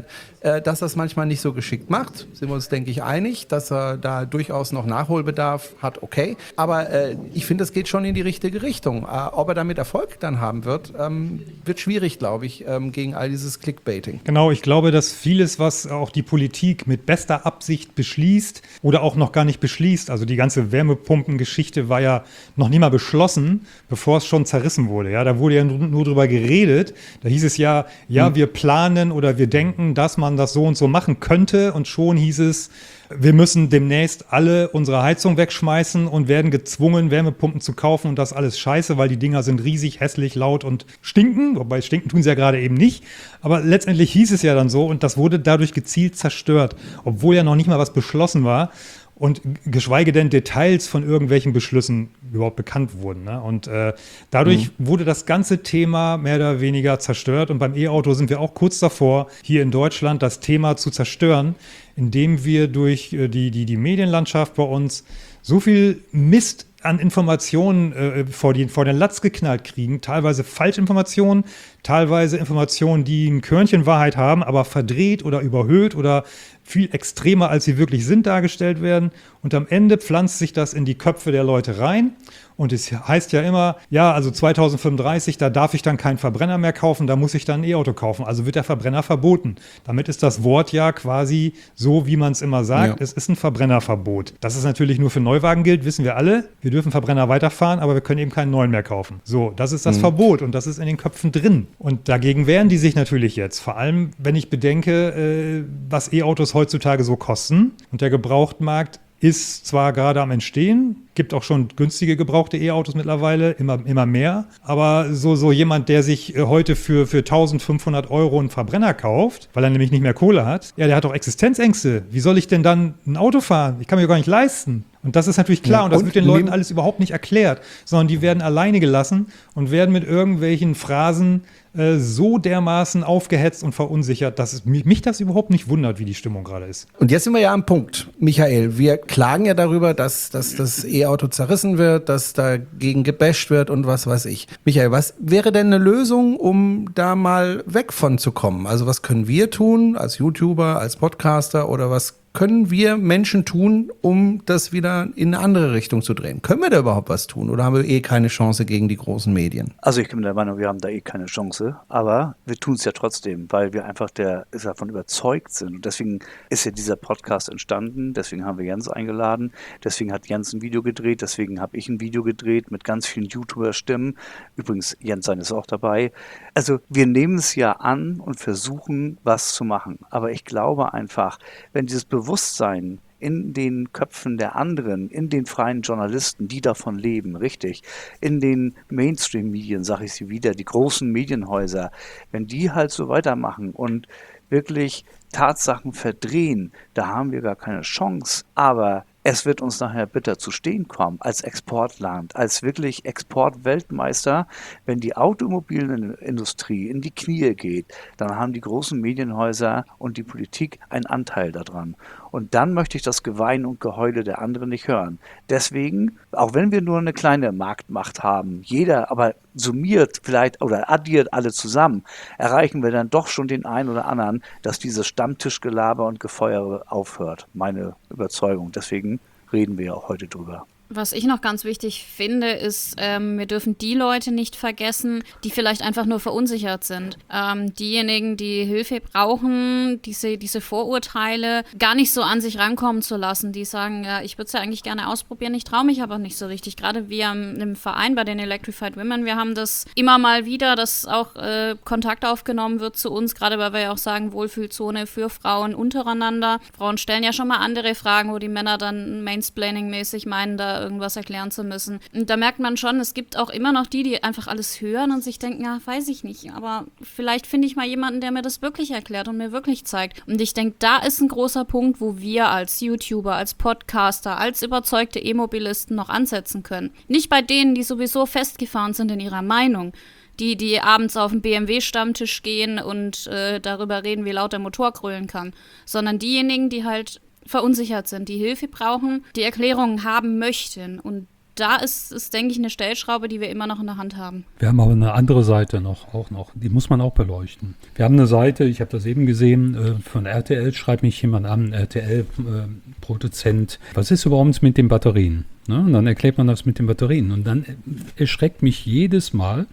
Äh, dass das manchmal nicht so geschickt macht, sind wir uns, denke ich, einig, dass er da durchaus noch Nachholbedarf hat, okay. Aber äh, ich finde, es geht schon in die richtige Richtung. Äh, ob er damit Erfolg dann haben wird, ähm, wird schwierig, glaube ich, ähm, gegen all dieses Clickbaiting. Genau, ich glaube, dass vieles, was auch die Politik mit bester Absicht beschließt oder auch noch gar nicht beschließt, also die ganze Wärmepumpengeschichte war ja noch nie mal beschlossen, bevor es schon zerrissen wurde. Ja, da wurde ja nur, nur drüber geredet. Da hieß es ja, ja, hm. wir planen oder oder wir denken, dass man das so und so machen könnte und schon hieß es, wir müssen demnächst alle unsere Heizung wegschmeißen und werden gezwungen, Wärmepumpen zu kaufen und das alles scheiße, weil die Dinger sind riesig, hässlich, laut und stinken, wobei stinken tun sie ja gerade eben nicht, aber letztendlich hieß es ja dann so und das wurde dadurch gezielt zerstört, obwohl ja noch nicht mal was beschlossen war. Und geschweige denn Details von irgendwelchen Beschlüssen überhaupt bekannt wurden. Ne? Und äh, dadurch mhm. wurde das ganze Thema mehr oder weniger zerstört. Und beim E-Auto sind wir auch kurz davor, hier in Deutschland das Thema zu zerstören, indem wir durch äh, die, die, die Medienlandschaft bei uns so viel Mist an Informationen äh, vor, die, vor den Latz geknallt kriegen, teilweise Falschinformationen, teilweise Informationen, die ein Körnchen Wahrheit haben, aber verdreht oder überhöht oder viel extremer, als sie wirklich sind, dargestellt werden. Und am Ende pflanzt sich das in die Köpfe der Leute rein. Und es heißt ja immer, ja, also zweitausendfünfunddreißig, da darf ich dann keinen Verbrenner mehr kaufen, da muss ich dann ein E-Auto kaufen. Also wird der Verbrenner verboten. Damit ist das Wort ja quasi so, wie man es immer sagt. Ja. Es ist ein Verbrennerverbot. Dass es natürlich nur für Neuwagen gilt, wissen wir alle. Wir dürfen Verbrenner weiterfahren, aber wir können eben keinen neuen mehr kaufen. So, das ist das mhm. Verbot und das ist in den Köpfen drin. Und dagegen wehren die sich natürlich jetzt. Vor allem, wenn ich bedenke, äh, was E-Autos heutzutage so kosten. Und der Gebrauchtmarkt ist zwar gerade am Entstehen, gibt auch schon günstige gebrauchte E-Autos mittlerweile, immer, immer mehr. Aber so, so jemand, der sich heute für, für eintausendfünfhundert Euro einen Verbrenner kauft, weil er nämlich nicht mehr Kohle hat, ja, der hat doch Existenzängste. Wie soll ich denn dann ein Auto fahren? Ich kann mir gar nicht leisten. Und das ist natürlich klar. Ja, und das und wird den Leuten alles überhaupt nicht erklärt, sondern die werden alleine gelassen und werden mit irgendwelchen Phrasen äh, so dermaßen aufgehetzt und verunsichert, dass es mich, mich das überhaupt nicht wundert, wie die Stimmung gerade ist. Und jetzt sind wir ja am Punkt, Michael. Wir klagen ja darüber, dass, dass das E-Auto zerrissen wird, dass dagegen gebasht wird und was weiß ich. Michael, was wäre denn eine Lösung, um da mal weg von zu kommen? Also was können wir tun als YouTuber, als Podcaster oder was können wir Menschen tun, um das wieder in eine andere Richtung zu drehen? Können wir da überhaupt was tun oder haben wir eh keine Chance gegen die großen Medien? Also ich bin der Meinung, wir haben da eh keine Chance, aber wir tun es ja trotzdem, weil wir einfach der, davon überzeugt sind. Und deswegen ist ja dieser Podcast entstanden, deswegen haben wir Jens eingeladen, deswegen hat Jens ein Video gedreht, deswegen habe ich ein Video gedreht mit ganz vielen YouTuber-Stimmen. Übrigens, Jens sein ist auch dabei. Also wir nehmen es ja an und versuchen, was zu machen. Aber ich glaube einfach, wenn dieses Bewusstsein in den Köpfen der anderen, in den freien Journalisten, die davon leben, richtig, in den Mainstream-Medien, sage ich sie wieder, die großen Medienhäuser, wenn die halt so weitermachen und wirklich Tatsachen verdrehen, da haben wir gar keine Chance. Aber es wird uns nachher bitter zu stehen kommen, als Exportland, als wirklich Exportweltmeister. Wenn die Automobilindustrie in die Knie geht, dann haben die großen Medienhäuser und die Politik einen Anteil daran. Und dann möchte ich das Gewein und Geheule der anderen nicht hören. Deswegen, auch wenn wir nur eine kleine Marktmacht haben, jeder aber summiert vielleicht oder addiert alle zusammen, erreichen wir dann doch schon den einen oder anderen, dass dieses Stammtischgelaber und Gefeuere aufhört. Meine Überzeugung. Deswegen reden wir ja auch heute drüber. Was ich noch ganz wichtig finde, ist, ähm, wir dürfen die Leute nicht vergessen, die vielleicht einfach nur verunsichert sind. Ähm, diejenigen, die Hilfe brauchen, diese, diese Vorurteile gar nicht so an sich rankommen zu lassen. Die sagen, ja, ich würde es ja eigentlich gerne ausprobieren, ich traue mich aber nicht so richtig. Gerade wir im Verein bei den Electrified Women, wir haben das immer mal wieder, dass auch äh, Kontakt aufgenommen wird zu uns, gerade weil wir ja auch sagen, Wohlfühlzone für Frauen untereinander. Frauen stellen ja schon mal andere Fragen, wo die Männer dann Mansplaining-mäßig meinen, da irgendwas erklären zu müssen. Und da merkt man schon, es gibt auch immer noch die, die einfach alles hören und sich denken, ja, weiß ich nicht, aber vielleicht finde ich mal jemanden, der mir das wirklich erklärt und mir wirklich zeigt. Und ich denke, da ist ein großer Punkt, wo wir als YouTuber, als Podcaster, als überzeugte E-Mobilisten noch ansetzen können. Nicht bei denen, die sowieso festgefahren sind in ihrer Meinung, die, die abends auf den B M W-Stammtisch gehen und äh, darüber reden, wie laut der Motor grölen kann, sondern diejenigen, die halt verunsichert sind, die Hilfe brauchen, die Erklärungen haben möchten. Und da ist es, denke ich, eine Stellschraube, die wir immer noch in der Hand haben. Wir haben aber eine andere Seite noch, auch noch. Die muss man auch beleuchten. Wir haben eine Seite, ich habe das eben gesehen, von R T L schreibt mich jemand an, R T L-Produzent. Was ist überhaupt mit den Batterien? Ne? Und dann erklärt man das mit den Batterien. Und dann erschreckt mich jedes Mal,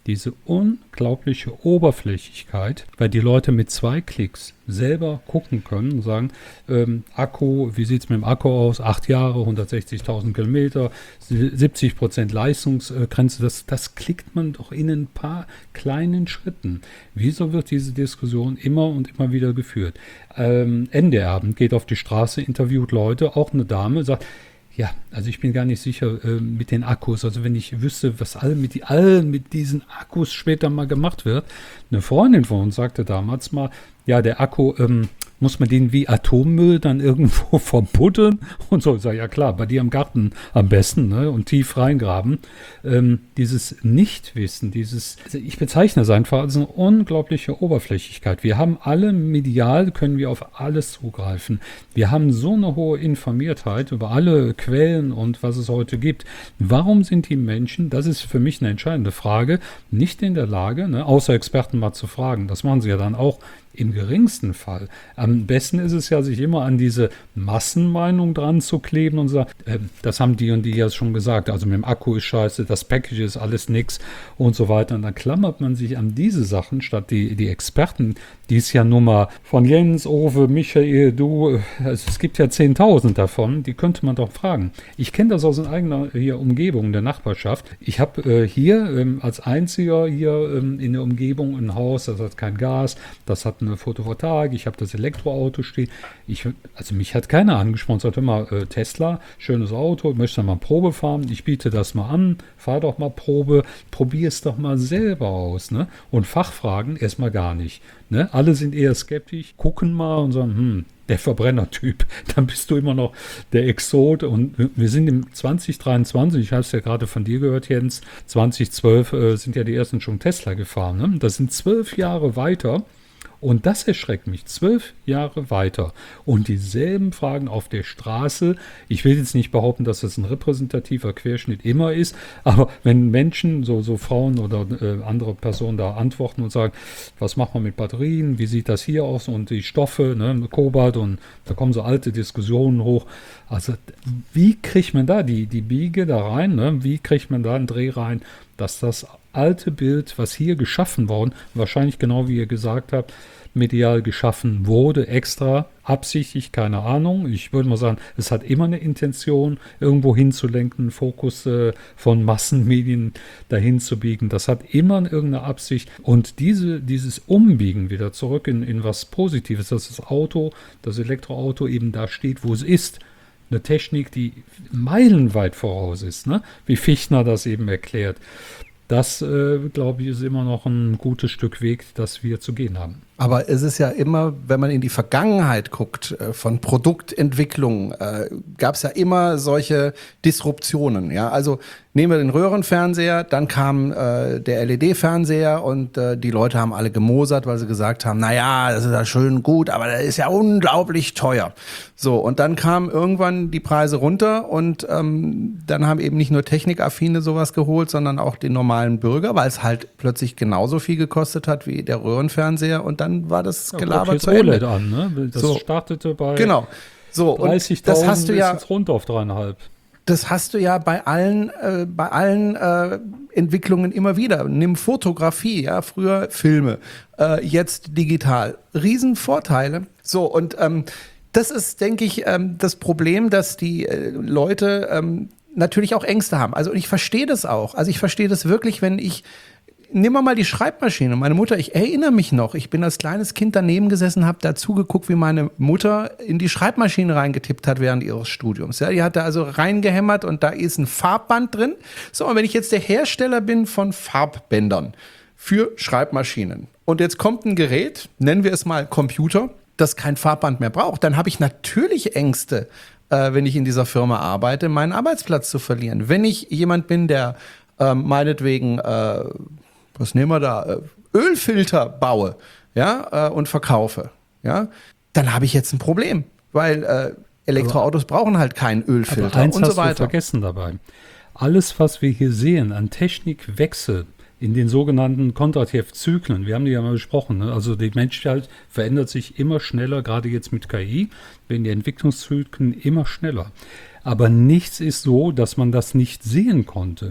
diese unglaubliche Oberflächlichkeit, weil die Leute mit zwei Klicks selber gucken können und sagen, ähm, Akku, wie sieht es mit dem Akku aus? Acht Jahre, hundertsechzigtausend Kilometer, siebzig Prozent Leistungsgrenze, das, das klickt man doch in ein paar kleinen Schritten. Wieso wird diese Diskussion immer und immer wieder geführt? Ähm, N D R geht auf die Straße, interviewt Leute, auch eine Dame, sagt, ja, also ich bin gar nicht sicher äh, mit den Akkus. Also wenn ich wüsste, was all mit, die, all mit diesen Akkus später mal gemacht wird. Eine Freundin von uns sagte damals mal, ja, der Akku, ähm, muss man den wie Atommüll dann irgendwo verbuddeln? Und so, ich sage, ja klar, bei dir im Garten am besten, ne? Und tief reingraben. Ähm, dieses Nichtwissen, dieses, also ich bezeichne es einfach als eine unglaubliche Oberflächlichkeit. Wir haben alle medial, können wir auf alles zugreifen. Wir haben so eine hohe Informiertheit über alle Quellen und was es heute gibt. Warum sind die Menschen, das ist für mich eine entscheidende Frage, nicht in der Lage, ne, außer Experten mal zu fragen, das machen sie ja dann auch im geringsten Fall. Am besten ist es ja, sich immer an diese Massenmeinung dran zu kleben und sagen, äh, das haben die und die ja schon gesagt, also mit dem Akku ist scheiße, das Package ist alles nix und so weiter. Und dann klammert man sich an diese Sachen, statt die, die Experten, die es ja nun mal von Jens, Ove, Michael, du, also es gibt ja zehntausend davon, die könnte man doch fragen. Ich kenne das aus eigener hier Umgebung, der Nachbarschaft. Ich habe äh, hier ähm, als einziger hier ähm, in der Umgebung ein Haus, das hat kein Gas, das hat eine Photovoltaik, ich habe das Elektroauto stehen. Ich, also mich hat keiner angesprochen, sagt immer, äh, Tesla, schönes Auto, möchtest du mal Probe fahren? Ich biete das mal an, fahr doch mal Probe, probier es doch mal selber aus. Ne? Und Fachfragen erstmal gar nicht. Ne? Alle sind eher skeptisch, gucken mal und sagen, hm, der Verbrennertyp, dann bist du immer noch der Exot. Und wir sind im zwanzig dreiundzwanzig, ich habe es ja gerade von dir gehört, Jens, zwanzig zwölf äh, sind ja die ersten schon Tesla gefahren. Ne? Das sind zwölf Jahre weiter. Und das erschreckt mich, zwölf Jahre weiter. Und dieselben Fragen auf der Straße. Ich will jetzt nicht behaupten, dass das ein repräsentativer Querschnitt immer ist, aber wenn Menschen, so, so Frauen oder äh, andere Personen da antworten und sagen, was macht man mit Batterien, wie sieht das hier aus und die Stoffe, ne, Kobalt, und da kommen so alte Diskussionen hoch. Also wie kriegt man da die, die Biege da rein, ne? Wie kriegt man da einen Dreh rein, dass das alte Bild, was hier geschaffen worden, wahrscheinlich genau wie ihr gesagt habt, medial geschaffen wurde, extra, absichtlich, keine Ahnung. Ich würde mal sagen, es hat immer eine Intention, irgendwo hinzulenken, Fokus äh, von Massenmedien dahin zu biegen. Das hat immer irgendeine Absicht. Und diese, dieses Umbiegen wieder zurück in, in was Positives, dass das Auto, das Elektroauto eben da steht, wo es ist. Eine Technik, die meilenweit voraus ist, ne? Wie Fichtner das eben erklärt. Das, äh, glaube ich, ist immer noch ein gutes Stück Weg, das wir zu gehen haben. Aber es ist ja immer, wenn man in die Vergangenheit guckt, äh, von Produktentwicklung, äh, gab es ja immer solche Disruptionen. Ja? Also nehmen wir den Röhrenfernseher, dann kam äh, der L E D-Fernseher und äh, die Leute haben alle gemosert, weil sie gesagt haben, naja, das ist ja schön gut, aber das ist ja unglaublich teuer. So, und dann kamen irgendwann die Preise runter und ähm, dann haben eben nicht nur Technikaffine sowas geholt, sondern auch den normalen Bürger, weil es halt plötzlich genauso viel gekostet hat wie der Röhrenfernseher, und dann war das Gelaber ja, zu Ende. O L E D an, ne? Das so. startete bei genau. So, dreißigtausend, das hast du ja ist jetzt runter auf dreieinhalb. Das hast du ja bei allen, äh, bei allen äh, Entwicklungen immer wieder. Nimm Fotografie, ja, früher Filme, äh, jetzt digital. Riesenvorteile. So, und ähm, das ist, denke ich, ähm, das Problem, dass die äh, Leute ähm, natürlich auch Ängste haben. Also ich verstehe das auch. Also ich verstehe das wirklich, wenn ich Nimm mal die Schreibmaschine. Meine Mutter, ich erinnere mich noch, ich bin als kleines Kind daneben gesessen, habe dazu geguckt, wie meine Mutter in die Schreibmaschine reingetippt hat während ihres Studiums. Ja, die hat da also reingehämmert und da ist ein Farbband drin. So, und wenn ich jetzt der Hersteller bin von Farbbändern für Schreibmaschinen und jetzt kommt ein Gerät, nennen wir es mal Computer, das kein Farbband mehr braucht, dann habe ich natürlich Ängste, äh, wenn ich in dieser Firma arbeite, meinen Arbeitsplatz zu verlieren. Wenn ich jemand bin, der äh, meinetwegen äh, was nehmen wir da, Ölfilter baue, ja, und verkaufe, ja, dann habe ich jetzt ein Problem, weil äh, Elektroautos aber, brauchen halt keinen Ölfilter aber eins und so hast weiter. Du vergessen dabei. Alles, was wir hier sehen an Technikwechsel in den sogenannten Kondratjew-Zyklen, wir haben die ja mal besprochen, ne? Also die Menschheit verändert sich immer schneller, gerade jetzt mit K I, werden die Entwicklungszyklen immer schneller. Aber nichts ist so, dass man das nicht sehen konnte.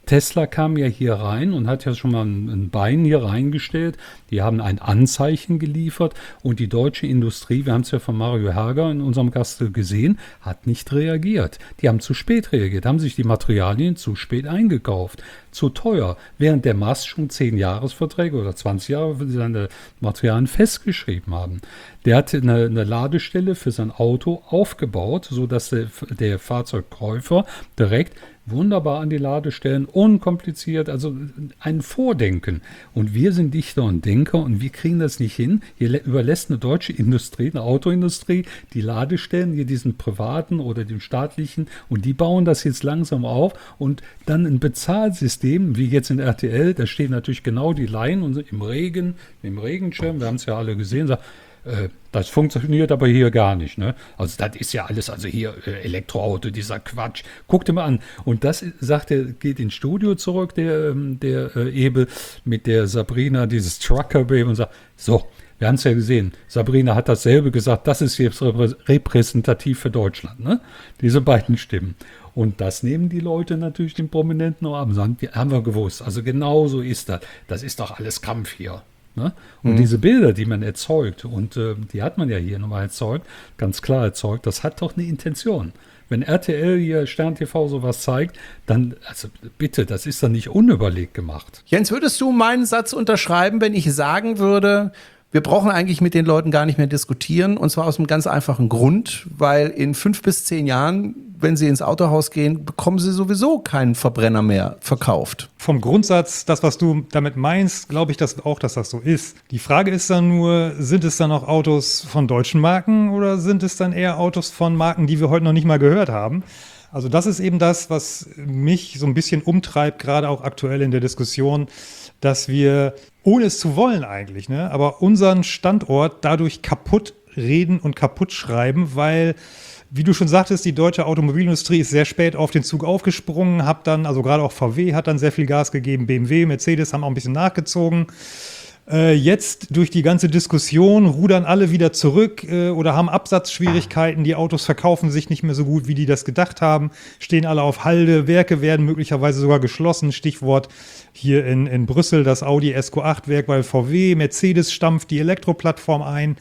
Tesla kam ja hier rein und hat ja schon mal ein, ein Bein hier reingestellt. Die haben ein Anzeichen geliefert und die deutsche Industrie, wir haben es ja von Mario Herger in unserem Gast gesehen, hat nicht reagiert. Die haben zu spät reagiert, haben sich die Materialien zu spät eingekauft, zu teuer, während der Musk schon zehn Jahresverträge oder zwanzig Jahre für seine Materialien festgeschrieben haben. Der hat eine, eine Ladestelle für sein Auto aufgebaut, sodass der, der Fahrzeugkäufer direkt wunderbar an die Ladestellen, unkompliziert, also ein Vordenken. Und wir sind Dichter und Denker und wir kriegen das nicht hin. Hier überlässt eine deutsche Industrie, eine Autoindustrie, die Ladestellen, hier diesen privaten oder dem staatlichen, und die bauen das jetzt langsam auf und dann ein Bezahlsystem, wie jetzt in R T L, da stehen natürlich genau die Laien und im Regen, im Regenschirm, wir haben es ja alle gesehen, sagt, das funktioniert aber hier gar nicht. Ne? Also das ist ja alles, also hier äh, Elektroauto, dieser Quatsch. Guck dir mal an. Und das, sagt er, geht ins Studio zurück, der, der äh, Ebel, mit der Sabrina, dieses Trucker-Baby, und sagt, so, wir haben es ja gesehen, Sabrina hat dasselbe gesagt, das ist jetzt repräsentativ für Deutschland, ne? Diese beiden Stimmen. Und das nehmen die Leute natürlich den Prominenten auch ab und sagen, die haben wir gewusst. Also genau so ist das. Das ist doch alles Kampf hier. Ne? Und mhm. diese Bilder, die man erzeugt, und äh, die hat man ja hier nochmal erzeugt, ganz klar erzeugt, das hat doch eine Intention. Wenn R T L hier, Stern T V sowas zeigt, dann, also bitte, das ist dann nicht unüberlegt gemacht. Jens, würdest du meinen Satz unterschreiben, wenn ich sagen würde, wir brauchen eigentlich mit den Leuten gar nicht mehr diskutieren, und zwar aus einem ganz einfachen Grund, weil in fünf bis zehn Jahren, wenn sie ins Autohaus gehen, bekommen sie sowieso keinen Verbrenner mehr verkauft. Vom Grundsatz, das, was du damit meinst, glaube ich das auch, dass das so ist. Die Frage ist dann nur, sind es dann auch Autos von deutschen Marken oder sind es dann eher Autos von Marken, die wir heute noch nicht mal gehört haben? Also das ist eben das, was mich so ein bisschen umtreibt, gerade auch aktuell in der Diskussion, dass wir, ohne es zu wollen eigentlich, ne, aber unseren Standort dadurch kaputt reden und kaputt schreiben, weil, wie du schon sagtest, die deutsche Automobilindustrie ist sehr spät auf den Zug aufgesprungen, hat dann, also gerade auch V W hat dann sehr viel Gas gegeben, B M W, Mercedes haben auch ein bisschen nachgezogen. Äh, jetzt durch die ganze Diskussion rudern alle wieder zurück äh, oder haben Absatzschwierigkeiten. Die Autos verkaufen sich nicht mehr so gut, wie die das gedacht haben. Stehen alle auf Halde. Werke werden möglicherweise sogar geschlossen. Stichwort hier in, in Brüssel das Audi S Q acht Werk bei V W. Mercedes stampft die Elektroplattform ein.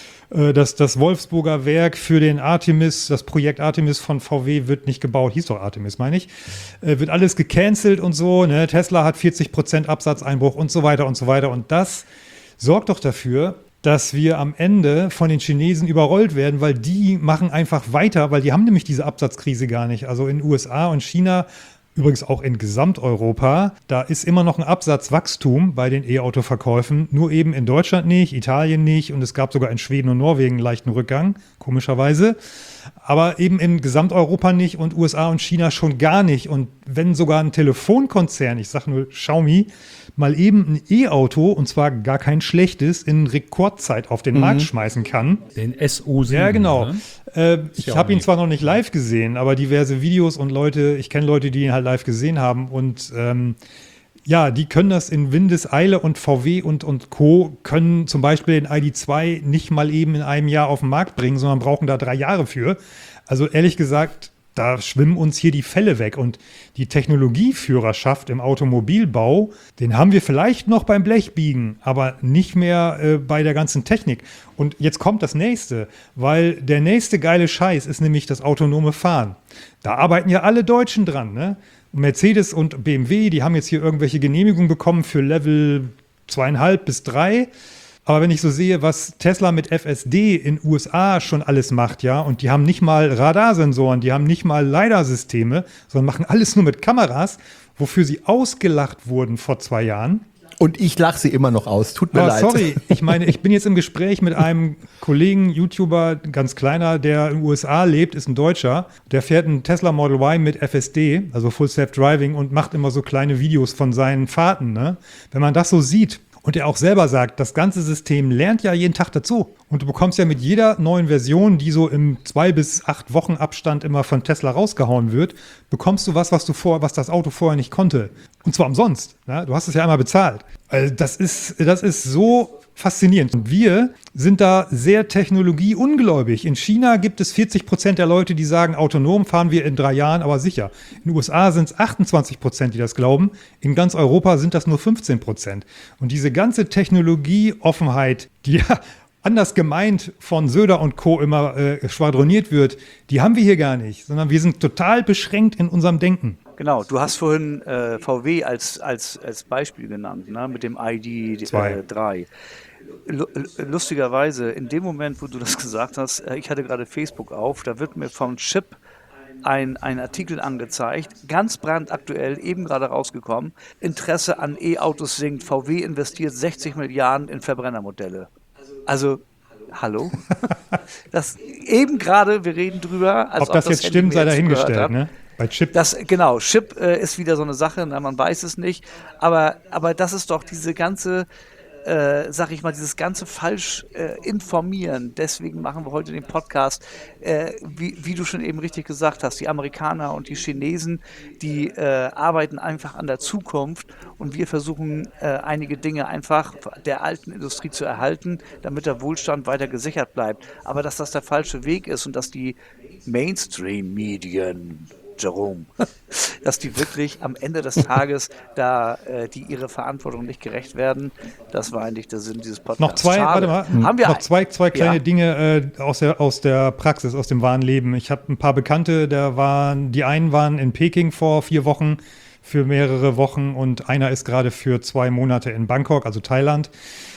Das, das Wolfsburger Werk für den Artemis, das Projekt Artemis von V W wird nicht gebaut, hieß doch Artemis, meine ich, äh, wird alles gecancelt und so, ne? Tesla hat vierzig Prozent Absatzeinbruch und so weiter und so weiter. Und das sorgt doch dafür, dass wir am Ende von den Chinesen überrollt werden, weil die machen einfach weiter, weil die haben nämlich diese Absatzkrise gar nicht. Also in den U S A und China, übrigens auch in Gesamteuropa, da ist immer noch ein Absatzwachstum bei den E-Auto-Verkäufen, nur eben in Deutschland nicht, Italien nicht, und es gab sogar in Schweden und Norwegen einen leichten Rückgang, komischerweise, aber eben in Gesamteuropa nicht und U S A und China schon gar nicht. Und wenn sogar ein Telefonkonzern, ich sage nur Xiaomi, mal eben ein E-Auto, und zwar gar kein schlechtes, in Rekordzeit auf den mhm. Markt schmeißen kann. Den S U sieben. Ja, genau. Ne? Äh, ich habe ihn zwar noch nicht live gesehen, aber diverse Videos und Leute, ich kenne Leute, die ihn halt live gesehen haben, und ähm, ja, die können das in Windeseile, und V W und, und Co. können zum Beispiel den I D zwei nicht mal eben in einem Jahr auf den Markt bringen, sondern brauchen da drei Jahre für. Also ehrlich gesagt, da schwimmen uns hier die Fälle weg, und die Technologieführerschaft im Automobilbau, den haben wir vielleicht noch beim Blechbiegen, aber nicht mehr äh, bei der ganzen Technik. Und jetzt kommt das nächste, weil der nächste geile Scheiß ist nämlich das autonome Fahren. Da arbeiten ja alle Deutschen dran, ne? Mercedes und B M W, die haben jetzt hier irgendwelche Genehmigungen bekommen für Level zweieinhalb bis drei. Aber wenn ich so sehe, was Tesla mit F S D in U S A schon alles macht, ja, und die haben nicht mal Radarsensoren, die haben nicht mal LiDAR-Systeme, sondern machen alles nur mit Kameras, wofür sie ausgelacht wurden vor zwei Jahren. Und ich lache sie immer noch aus, tut mir oh, leid. Sorry, ich meine, ich bin jetzt im Gespräch mit einem Kollegen, YouTuber, ganz kleiner, der in den U S A lebt, ist ein Deutscher. Der fährt einen Tesla Model Y mit F S D, also Full Self Driving, und macht immer so kleine Videos von seinen Fahrten, ne? Wenn man das so sieht, und er auch selber sagt, das ganze System lernt ja jeden Tag dazu. Und du bekommst ja mit jeder neuen Version, die so im zwei bis acht Wochen Abstand immer von Tesla rausgehauen wird, bekommst du was, was du vor, was das Auto vorher nicht konnte. Und zwar umsonst. Ja? Du hast es ja einmal bezahlt. Also das ist, das ist so faszinierend. Und wir sind da sehr technologieungläubig. In China gibt es vierzig Prozent der Leute, die sagen, autonom fahren wir in drei Jahren, aber sicher. In den U S A sind es achtundzwanzig Prozent, die das glauben. In ganz Europa sind das nur fünfzehn Prozent. Und diese ganze Technologieoffenheit, die ja anders gemeint von Söder und Co. immer äh, schwadroniert wird, die haben wir hier gar nicht, sondern wir sind total beschränkt in unserem Denken. Genau, du hast vorhin äh, V W als, als, als Beispiel genannt, ne, mit dem I D drei. Äh, Lustigerweise, in dem Moment, wo du das gesagt hast, äh, ich hatte gerade Facebook auf, da wird mir vom Chip ein, ein Artikel angezeigt, ganz brandaktuell, eben gerade rausgekommen, Interesse an E-Autos sinkt, V W investiert sechzig Milliarden in Verbrennermodelle. Also, hallo? Das eben gerade, wir reden drüber. Als ob, ob das, das jetzt Handy stimmt, sei dahingestellt, ne? Bei Chip. Das, genau, Chip äh, ist wieder so eine Sache, na, man weiß es nicht. Aber, aber das ist doch diese ganze, äh, sag ich mal, dieses ganze falsch äh, informieren. Deswegen machen wir heute den Podcast, äh, wie, wie du schon eben richtig gesagt hast, die Amerikaner und die Chinesen, die äh, arbeiten einfach an der Zukunft und wir versuchen äh, einige Dinge einfach der alten Industrie zu erhalten, damit der Wohlstand weiter gesichert bleibt. Aber dass das der falsche Weg ist und dass die Mainstream-Medien, Jerome, dass die wirklich am Ende des Tages da, äh, die ihre Verantwortung nicht gerecht werden. Das war eigentlich der Sinn dieses Podcasts. Noch zwei, Schade. warte mal, Haben wir noch zwei, zwei kleine ja. Dinge äh, aus, der, aus der Praxis, aus dem wahren Leben. Ich habe ein paar Bekannte, da waren, die einen waren in Peking vor vier Wochen für mehrere Wochen und einer ist gerade für zwei Monate in Bangkok, also Thailand.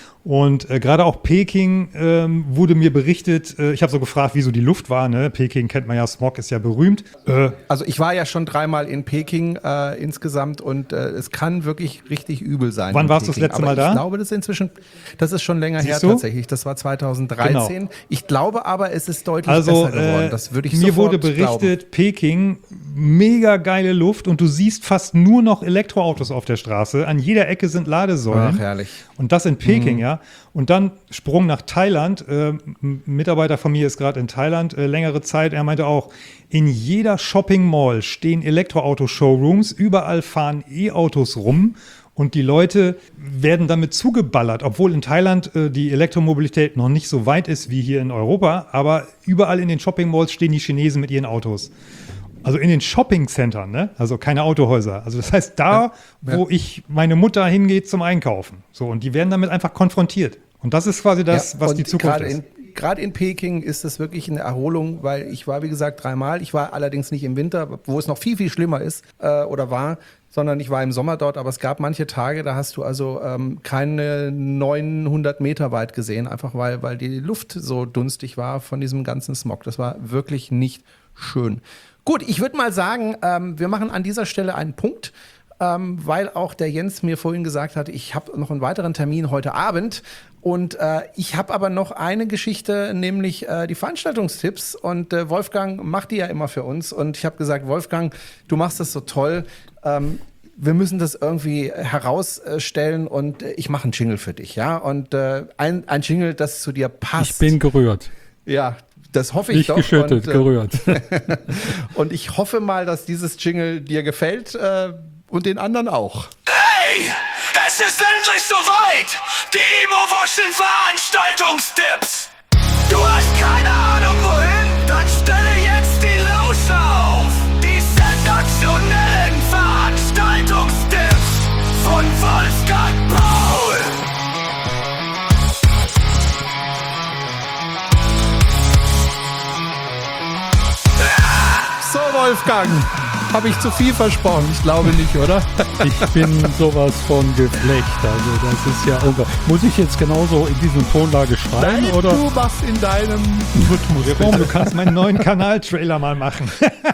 Und äh, gerade auch Peking ähm, wurde mir berichtet, äh, ich habe so gefragt, wieso die Luft war, ne? Peking kennt man ja, Smog ist ja berühmt. Äh, also ich war ja schon dreimal in Peking äh, insgesamt und äh, es kann wirklich richtig übel sein. Wann warst du das letzte Mal da? Ich glaube, das ist inzwischen, das ist schon länger Siehst her du? tatsächlich, das war zweitausenddreizehn. Genau. Ich glaube aber, es ist deutlich also, besser geworden, äh, das würde ich mir sofort wurde berichtet, glauben. Peking, mega geile Luft und du siehst fast nur noch Elektroautos auf der Straße, an jeder Ecke sind Ladesäulen. Ach, herrlich. Und das in Peking, mhm. ja. Und dann Sprung nach Thailand. Äh, ein Mitarbeiter von mir ist gerade in Thailand äh, längere Zeit. Er meinte auch, in jeder Shopping-Mall stehen Elektroauto-Showrooms. Überall fahren E-Autos rum. Und die Leute werden damit zugeballert, obwohl in Thailand äh, die Elektromobilität noch nicht so weit ist wie hier in Europa. Aber überall in den Shopping-Malls stehen die Chinesen mit ihren Autos. Also in den Shopping-Centern, ne? Also keine Autohäuser. Also das heißt, da, ja, ja. wo ich meine Mutter hingeht zum Einkaufen. So, und die werden damit einfach konfrontiert. Und das ist quasi das, ja, was die Zukunft ist. Gerade in Peking ist es wirklich eine Erholung, weil ich war, wie gesagt, dreimal. Ich war allerdings nicht im Winter, wo es noch viel, viel schlimmer ist äh, oder war, sondern ich war im Sommer dort. Aber es gab manche Tage, da hast du also ähm, keine neunhundert Meter weit gesehen, einfach weil, weil die Luft so dunstig war von diesem ganzen Smog. Das war wirklich nicht schön. Gut, ich würde mal sagen, ähm, wir machen an dieser Stelle einen Punkt, ähm, weil auch der Jens mir vorhin gesagt hat, ich habe noch einen weiteren Termin heute Abend und äh, ich habe aber noch eine Geschichte, nämlich äh, die Veranstaltungstipps und äh, Wolfgang macht die ja immer für uns und ich habe gesagt, Wolfgang, du machst das so toll, ähm, wir müssen das irgendwie herausstellen und äh, ich mache einen Jingle für dich, ja, und äh, ein, ein Jingle, das zu dir passt. Ich bin gerührt. Ja, das hoffe ich Nicht doch. Nicht geschüttet, und, äh, gerührt. Und ich hoffe mal, dass dieses Jingle dir gefällt äh, und den anderen auch. Hey, es ist endlich soweit! Die Imo-Wuschen Veranstaltungstipps! Du hast keine Ahnung wohin? Dann stelle jetzt die Lausche auf! Die sensationellen Veranstaltungstipps von Wolfgang Paul! So, Wolfgang, habe ich zu viel versprochen? Ich glaube nicht, oder? Ich bin sowas von geflecht. Also das ist ja unglaublich. Muss ich jetzt genauso in diesem Tonlage schreiben? Nein, oder? Du machst in deinem Rhythmus. Du kannst meinen neuen Kanal-Trailer mal machen.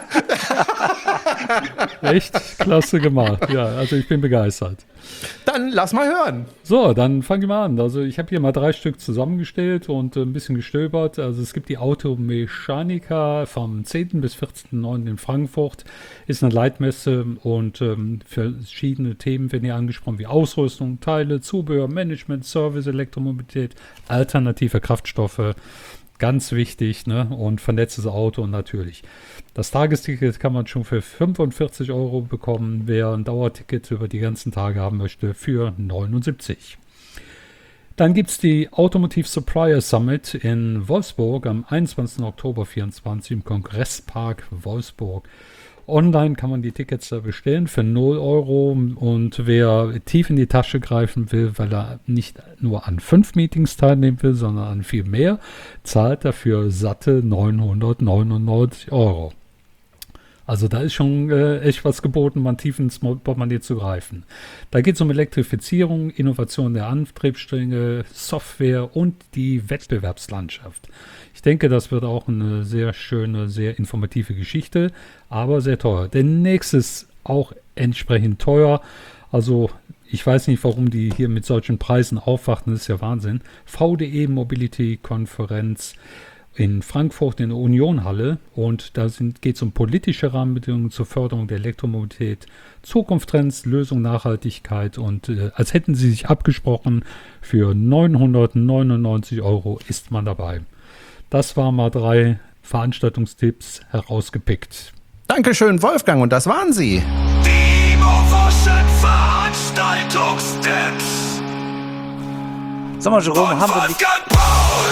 Echt klasse gemacht. Ja, also ich bin begeistert. Dann lass mal hören. So, dann fangen wir mal an. Also ich habe hier mal drei Stück zusammengestellt und ein bisschen gestöbert. Also es gibt die Automechanika vom zehnten bis vierzehnten neunten in Frankfurt. Ist eine Leitmesse und ähm, verschiedene Themen werden hier angesprochen, wie Ausrüstung, Teile, Zubehör, Management, Service, Elektromobilität, alternative Kraftstoffe. Ganz wichtig, ne? Und vernetztes Auto natürlich. Das Tagesticket kann man schon für fünfundvierzig Euro bekommen, wer ein Dauerticket über die ganzen Tage haben möchte, für neunundsiebzig. Dann gibt es die Automotive Supplier Summit in Wolfsburg am einundzwanzigsten Oktober vierundzwanzig im Kongresspark Wolfsburg. Online kann man die Tickets da bestellen für null Euro und wer tief in die Tasche greifen will, weil er nicht nur an fünf Meetings teilnehmen will, sondern an viel mehr, zahlt dafür satte neunhundertneunundneunzig Euro. Also da ist schon äh, echt was geboten, man tief ins Portemonnaie zu greifen. Da geht es um Elektrifizierung, Innovation der Antriebsstränge, Software und die Wettbewerbslandschaft. Ich denke, das wird auch eine sehr schöne, sehr informative Geschichte, aber sehr teuer. Der nächste ist auch entsprechend teuer. Also ich weiß nicht, warum die hier mit solchen Preisen aufwarten, das ist ja Wahnsinn. V D E Mobility Konferenz in Frankfurt in der Unionhalle und da geht es um politische Rahmenbedingungen zur Förderung der Elektromobilität, Zukunftstrends, Lösung, Nachhaltigkeit und äh, als hätten sie sich abgesprochen, für neunhundertneunundneunzig Euro ist man dabei. Das waren mal drei Veranstaltungstipps herausgepickt. Dankeschön, Wolfgang, und das waren sie. Die Immoversion Veranstaltungstipps. Sag mal, Jerome, Von haben wir Wolfgang Paul.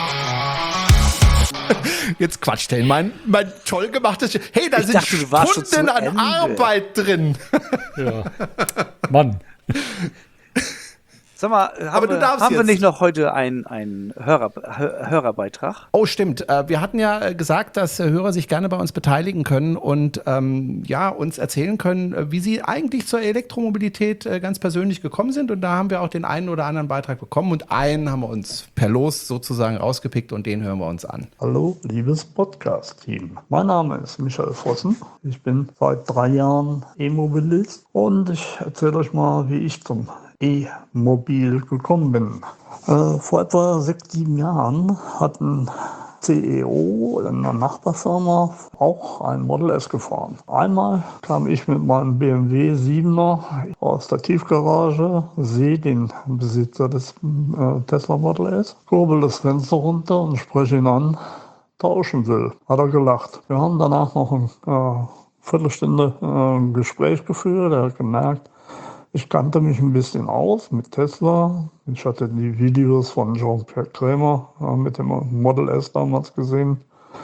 Jetzt quatscht er. Mein, mein toll gemachtes. Hey, da Ich sind dachte, du warst schon Stunden zu an Ende. Arbeit drin. Ja. Mann. Sag mal, haben, Aber du wir, darfst haben wir jetzt. nicht noch heute einen, einen Hörer, Hör, Hörerbeitrag? Oh, stimmt. Äh, Wir hatten ja äh, gesagt, dass äh, Hörer sich gerne bei uns beteiligen können und ähm, ja, uns erzählen können, äh, wie sie eigentlich zur Elektromobilität äh, ganz persönlich gekommen sind. Und da haben wir auch den einen oder anderen Beitrag bekommen und einen haben wir uns per Los sozusagen rausgepickt und den hören wir uns an. Hallo, liebes Podcast-Team. Mein Name ist Michael Vossen. Ich bin seit drei Jahren E-Mobilist und ich erzähle euch mal, wie ich zum E-Mobil gekommen bin. Äh, vor etwa sechs, sieben Jahren hatten C E O in einer Nachbarfirma auch ein Model S gefahren. Einmal kam ich mit meinem B M W siebener aus der Tiefgarage, sehe den Besitzer des äh, Tesla Model S, kurbel das Fenster runter und spreche ihn an, tauschen will. Hat er gelacht. Wir haben danach noch eine äh, Viertelstunde äh, ein Gespräch geführt. Er hat gemerkt, ich kannte mich ein bisschen aus mit Tesla. Ich hatte die Videos von Jean-Pierre Krämer äh, mit dem Model S damals gesehen.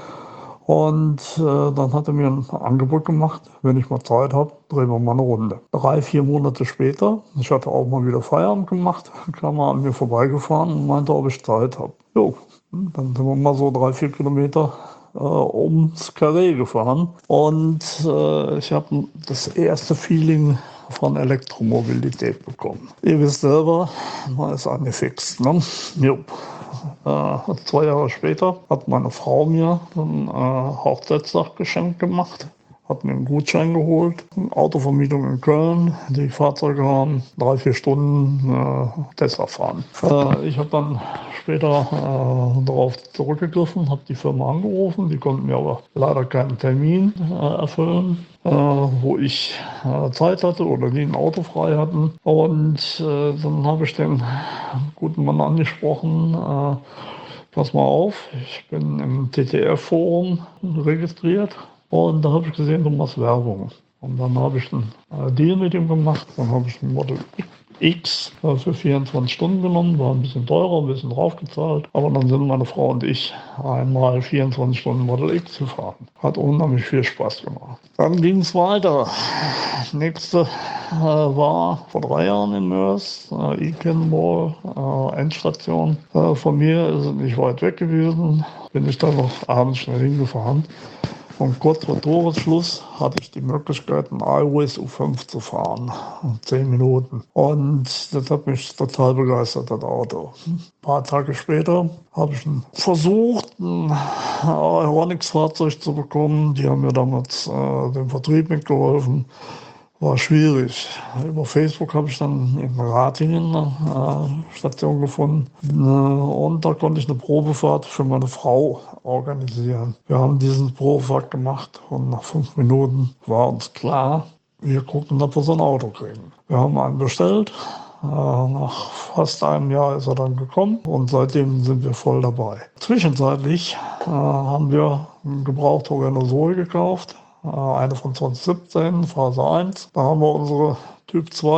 Und äh, dann hat er mir ein Angebot gemacht, wenn ich mal Zeit habe, drehen wir mal eine Runde. Drei, vier Monate später, ich hatte auch mal wieder Feierabend gemacht, kam er an mir vorbeigefahren und meinte, ob ich Zeit habe. Jo, dann sind wir mal so drei, vier Kilometer äh, ums Carré gefahren. Und äh, ich habe das erste Feeling von Elektromobilität bekommen. Ihr wisst selber, man ist angefixt. Ne? Jupp. Äh, zwei Jahre später hat meine Frau mir ein äh, Hochzeitstaggeschenk gemacht, hat mir einen Gutschein geholt, eine Autovermietung in Köln, die Fahrzeuge haben, drei, vier Stunden äh, Tesla fahren. Äh, ich habe dann später äh, darauf zurückgegriffen, habe die Firma angerufen, die konnten mir aber leider keinen Termin äh, erfüllen, äh, wo ich äh, Zeit hatte oder die ein Auto frei hatten. Und äh, dann habe ich den guten Mann angesprochen, äh, pass mal auf, ich bin im T T F-Forum registriert und da habe ich gesehen, du machst Werbung. Und dann habe ich einen äh, Deal mit ihm gemacht, dann habe ich ein Model X äh, für vierundzwanzig Stunden genommen, war ein bisschen teurer, ein bisschen draufgezahlt, aber dann sind meine Frau und ich einmal vierundzwanzig Stunden Model X gefahren. Hat unheimlich viel Spaß gemacht. Dann ging es weiter. Nächste äh, war vor drei Jahren in Mörs, äh, E-Cannonball, äh, Endstation. Äh, von mir ist es nicht weit weg gewesen, bin ich dann noch abends schnell hingefahren. Und kurz vor Toresschluss hatte ich die Möglichkeit, ein iWays U fünf zu fahren. Zehn Minuten. Und das hat mich total begeistert, das Auto. Ein paar Tage später habe ich versucht, ein Ironix-Fahrzeug zu bekommen. Die haben mir damals äh, den Vertrieb mitgeholfen. War schwierig. Über Facebook habe ich dann in Ratingen eine äh, Station gefunden. Und da konnte ich eine Probefahrt für meine Frau organisieren. Wir haben diesen Probefahrt gemacht und nach fünf Minuten war uns klar, wir gucken, ob wir so ein Auto kriegen. Wir haben einen bestellt. Äh, nach fast einem Jahr ist er dann gekommen und seitdem sind wir voll dabei. Zwischenzeitlich äh, haben wir ein gebrauchte Renault Zoe gekauft. Eine von zwanzig siebzehn, Phase eins. Da haben wir unsere Typ zwei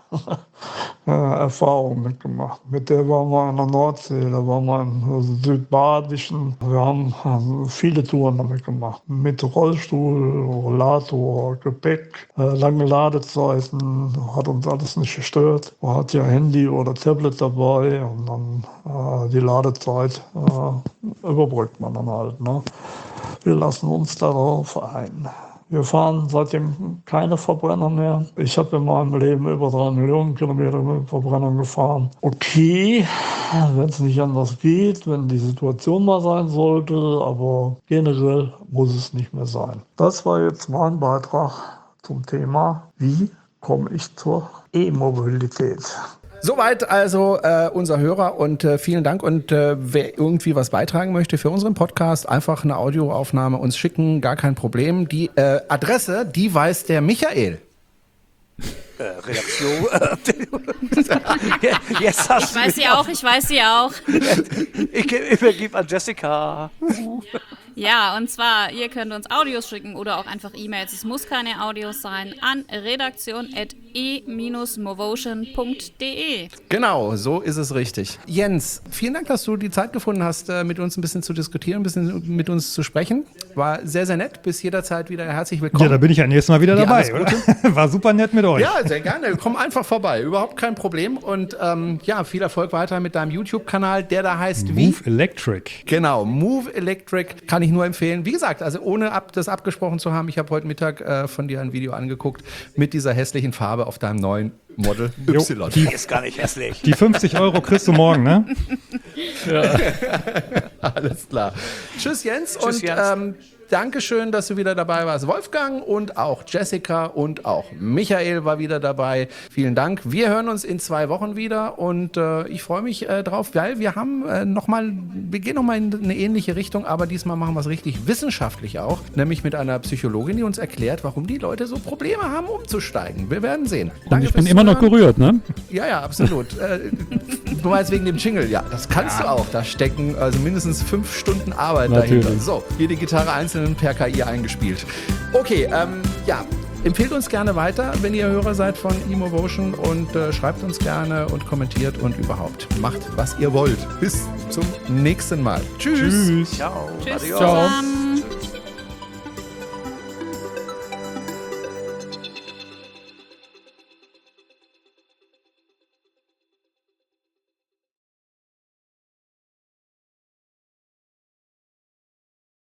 äh, Erfahrung mitgemacht. Mit der waren wir an der Nordsee, da waren wir im Südbadischen. Wir haben äh, viele Touren damit gemacht. Mit Rollstuhl, Rollator, Gepäck, äh, lange Ladezeiten, hat uns alles nicht gestört. Man hat ja Handy oder Tablet dabei und dann äh, die Ladezeit äh, überbrückt man dann halt. Ne? Wir lassen uns darauf ein. Wir fahren seitdem keine Verbrenner mehr. Ich habe in meinem Leben über drei Millionen Kilometer mit Verbrennern gefahren. Okay, wenn es nicht anders geht, wenn die Situation mal sein sollte, aber generell muss es nicht mehr sein. Das war jetzt mein Beitrag zum Thema, wie komme ich zur E-Mobilität. Soweit also äh, unser Hörer und äh, vielen Dank. Und äh, wer irgendwie was beitragen möchte für unseren Podcast, einfach eine Audioaufnahme uns schicken, gar kein Problem. Die äh, Adresse, die weiß der Michael. Äh, Redaktion. Jetzt hast ich weiß sie auch, ich weiß sie auch. Ich übergebe an Jessica. Ja, und zwar, ihr könnt uns Audios schicken oder auch einfach E-Mails. Es muss keine Audios sein, an redaktion at e dash movotion punkt de. Genau, so ist es richtig. Jens, vielen Dank, dass du die Zeit gefunden hast, mit uns ein bisschen zu diskutieren, ein bisschen mit uns zu sprechen. War sehr, sehr nett. Bis jederzeit wieder herzlich willkommen. Ja, da bin ich ja nächstes Mal wieder Ja, dabei, oder? War super nett mit euch. Ja, sehr gerne. Komm einfach vorbei. Überhaupt kein Problem. Und ähm, ja, viel Erfolg weiter mit deinem YouTube-Kanal, der da heißt wie? Move Electric. Genau, Move Electric kann ich nur empfehlen. Wie gesagt, also ohne ab, das abgesprochen zu haben, ich habe heute Mittag äh, von dir ein Video angeguckt mit dieser hässlichen Farbe auf deinem neuen Model Y. Jo, die ist gar nicht hässlich. Die fünfzig Euro kriegst du morgen, ne? Ja. Alles klar. Tschüss Jens. Tschüss, und Jens. Ähm, Dankeschön, dass du wieder dabei warst, Wolfgang, und auch Jessica und auch Michael war wieder dabei. Vielen Dank. Wir hören uns in zwei Wochen wieder und äh, ich freue mich äh, drauf, weil wir haben äh, noch mal, wir gehen nochmal in eine ähnliche Richtung, aber diesmal machen wir es richtig wissenschaftlich auch, nämlich mit einer Psychologin, die uns erklärt, warum die Leute so Probleme haben, umzusteigen. Wir werden sehen. Und Danke ich bin fürs immer noch Zuhören. gerührt, ne? Ja, ja, absolut. äh, du meinst wegen dem Jingle, ja, das kannst du auch. Da stecken also mindestens fünf Stunden Arbeit Natürlich. dahinter. So, hier die Gitarre einzeln per K I eingespielt. Okay, ähm, ja, empfehlt uns gerne weiter, wenn ihr Hörer seid von eMovotion und äh, schreibt uns gerne und kommentiert und überhaupt macht, was ihr wollt. Bis zum nächsten Mal. Tschüss. Tschüss. Ciao. Tschüss Adios. zusammen.